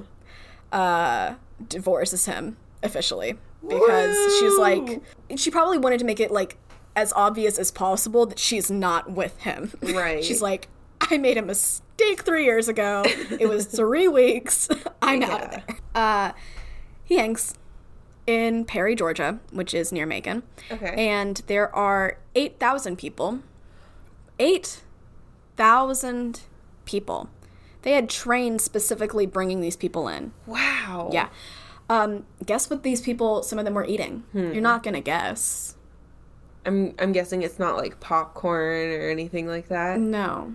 divorces him officially because she's like, she probably wanted to make it as obvious as possible that she's not with him. Right. She's like, I made a mistake 3 years ago. It was 3 weeks. I'm out of there. He hangs in Perry, Georgia, which is near Macon. Okay. And there are 8,000 people. 8 1,000 people. They had trained specifically bringing these people in. Wow. Yeah. Guess what these people, some of them were eating? You're not going to guess. I'm guessing it's not like popcorn or anything like that. No.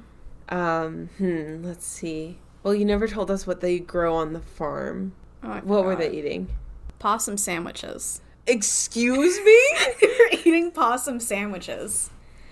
Let's see. Well, you never told us what they grow on the farm. Oh, what were they eating? Possum sandwiches. Excuse me? They were eating possum sandwiches.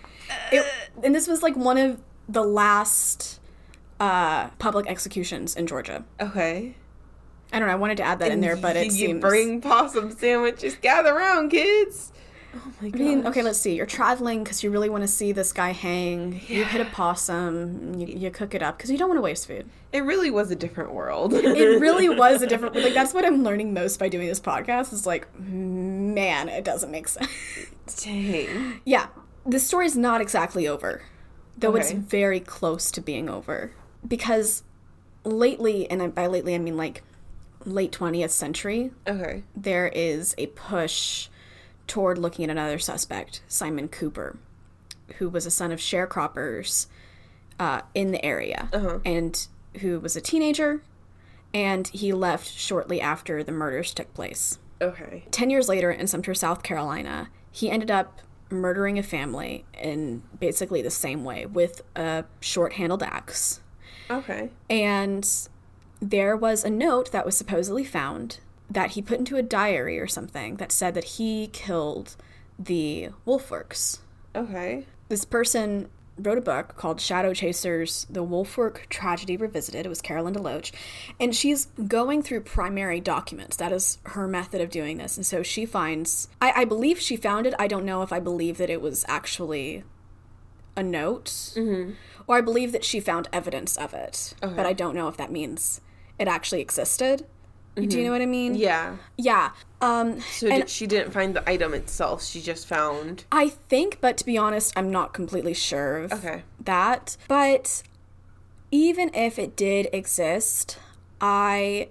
And this was like one of the last public executions in Georgia. Okay. I don't know. I wanted to add that in there, but it you seems... bring possum sandwiches. Gather around, kids. Oh my god. I mean, okay, let's see. You're traveling because you really want to see this guy hang. Yeah. You hit a possum. You cook it up because you don't want to waste food. It really was a different world. It really was a different... Like, that's what I'm learning most by doing this podcast is like, man, it doesn't make sense. Dang. Yeah. This story's not exactly over, though Okay. it's very close to being over. Because lately, and by lately I mean like late 20th century, Okay. there is a push toward looking at another suspect, Simon Cooper, who was a son of sharecroppers in the area, and who was a teenager, and he left shortly after the murders took place. Okay. 10 years later in Sumter, South Carolina, he ended up murdering a family in basically the same way with a short-handled axe. Okay. And there was a note that was supposedly found that he put into a diary or something that said that he killed the Wolfworks. Okay. This person wrote a book called Shadow Chasers, The Wolfwork Tragedy Revisited. It was Carolyn DeLoach. And she's going through primary documents. That is her method of doing this. And so she finds... I believe she found it. I don't know if I believe that it was actually a note. Mm-hmm. Or I believe that she found evidence of it. Okay. But I don't know if that means it actually existed. Mm-hmm. Do you know what I mean? Yeah. Yeah. So she didn't find the item itself. She just found... I think, but to be honest, I'm not completely sure of that. But even if it did exist, the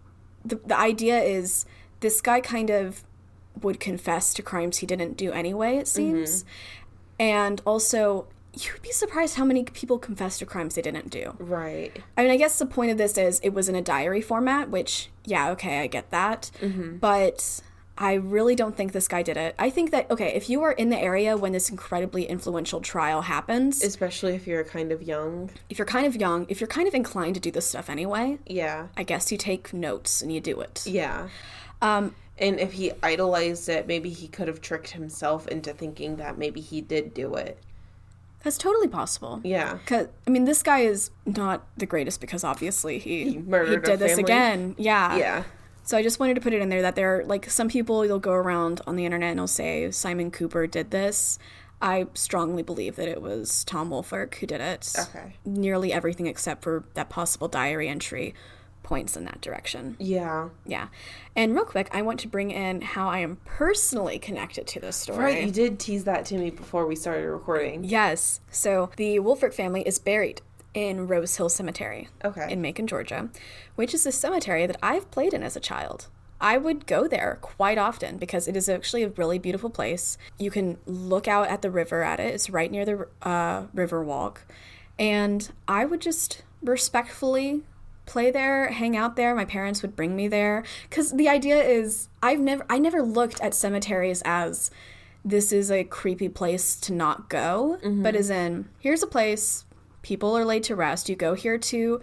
idea is this guy kind of would confess to crimes he didn't do anyway, it seems. Mm-hmm. And also... you'd be surprised how many people confess to crimes they didn't do. Right. I mean, I guess the point of this is it was in a diary format, which, yeah, okay, I get that. Mm-hmm. But I really don't think this guy did it. I think that, okay, if you are in the area when this incredibly influential trial happens... especially if you're kind of young. If you're kind of young, if you're kind of inclined to do this stuff anyway... yeah. I guess you take notes and you do it. Yeah. And if he idolized it, maybe he could have tricked himself into thinking that maybe he did do it. That's totally possible. Yeah. Because, I mean, this guy is not the greatest because obviously he did this family. Again. Yeah. Yeah. So I just wanted to put it in there that there are, like, some people, you'll go around on the internet and they'll say Simon Cooper did this. I strongly believe that it was Tom Wolfwork who did it. Okay. Nearly everything except for that possible diary entry points in that direction. Yeah. Yeah. And real quick, I want to bring in how I am personally connected to this story. Right, you did tease that to me before we started recording. Yes. So the Wolfwork family is buried in Rose Hill Cemetery in Macon, Georgia, which is a cemetery that I've played in as a child. I would go there quite often because it is actually a really beautiful place. You can look out at the river at it. It's right near the river walk. And I would just respectfully play there, hang out there. My parents would bring me there. Because the idea is, I never looked at cemeteries as this is a creepy place to not go, but as in, here's a place, people are laid to rest. You go here to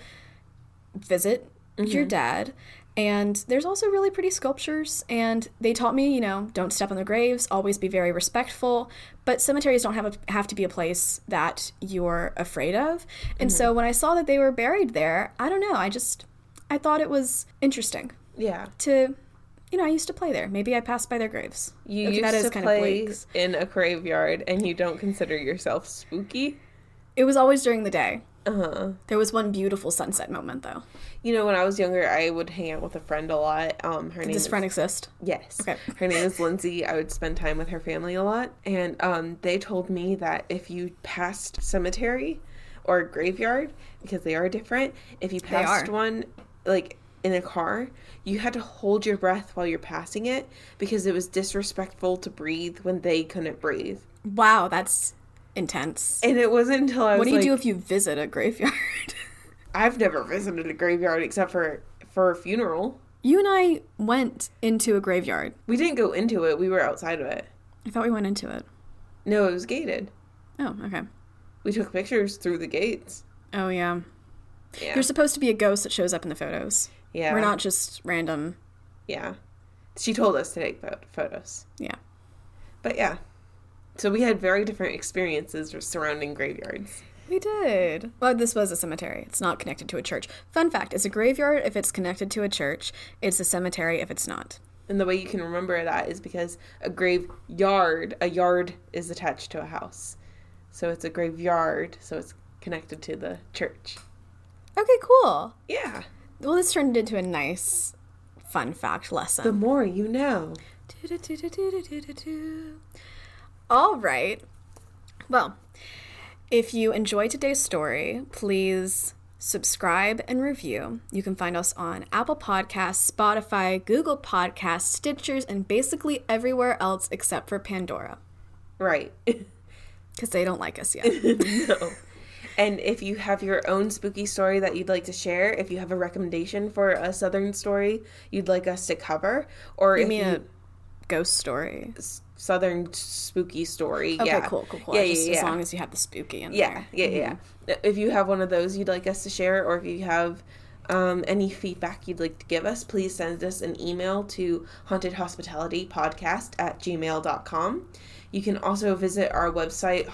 visit your dad. And there's also really pretty sculptures, and they taught me, don't step on the graves, always be very respectful, but cemeteries don't have to be a place that you're afraid of. And so when I saw that they were buried there, I don't know, I thought it was interesting. Yeah. I used to play there. Maybe I passed by their graves. You used to play in a graveyard, and you don't consider yourself spooky? It was always during the day. Uh-huh. There was one beautiful sunset moment, though. When I was younger, I would hang out with a friend a lot. Did this friend exist? Yes. Okay. Her name is Lindsay. I would spend time with her family a lot. And they told me that if you passed cemetery or graveyard, because they are different, if you passed one, like, in a car, you had to hold your breath while you're passing it because it was disrespectful to breathe when they couldn't breathe. Wow, that's intense. And it wasn't until I was What do you do if you visit a graveyard? I've never visited a graveyard except for a funeral. You and I went into a graveyard. We didn't go into it. We were outside of it. I thought we went into it. No, it was gated. Oh, okay. We took pictures through the gates. Oh, yeah. Yeah. You're supposed to be a ghost that shows up in the photos. Yeah. We're not just random. Yeah. She told us to take photos. Yeah. But yeah. So we had very different experiences surrounding graveyards. We did. Well, this was a cemetery. It's not connected to a church. Fun fact, it's a graveyard if it's connected to a church. It's a cemetery if it's not. And the way you can remember that is because a yard is attached to a house. So it's a graveyard, so it's connected to the church. Okay, cool. Yeah. Well, this turned into a nice fun fact lesson. The more you know. All right. Well, if you enjoyed today's story, please subscribe and review. You can find us on Apple Podcasts, Spotify, Google Podcasts, Stitchers, and basically everywhere else except for Pandora. Right. Because they don't like us yet. No. And if you have your own spooky story that you'd like to share, if you have a recommendation for a Southern story you'd like us to cover, or You mean a ghost story? Southern spooky story. Okay, Yeah. cool. Yeah, As long as you have the spooky in there. Yeah. If you have one of those you'd like us to share, or if you have any feedback you'd like to give us, please send us an email to hauntedhospitalitypodcast@gmail.com. You can also visit our website,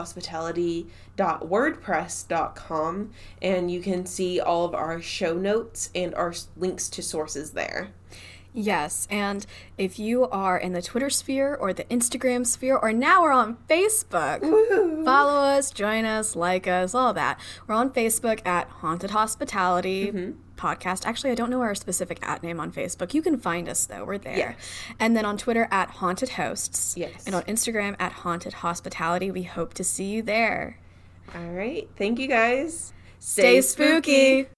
hauntedhospitality.wordpress.com, and you can see all of our show notes and our links to sources there. Yes, and if you are in the Twitter sphere or the Instagram sphere, or now we're on Facebook, follow us, join us, like us, all that. We're on Facebook at Haunted Hospitality Podcast. Actually, I don't know our specific @name on Facebook. You can find us, though. We're there. Yes. And then on Twitter at Haunted Hosts. Yes. And on Instagram at Haunted Hospitality. We hope to see you there. All right. Thank you, guys. Stay spooky.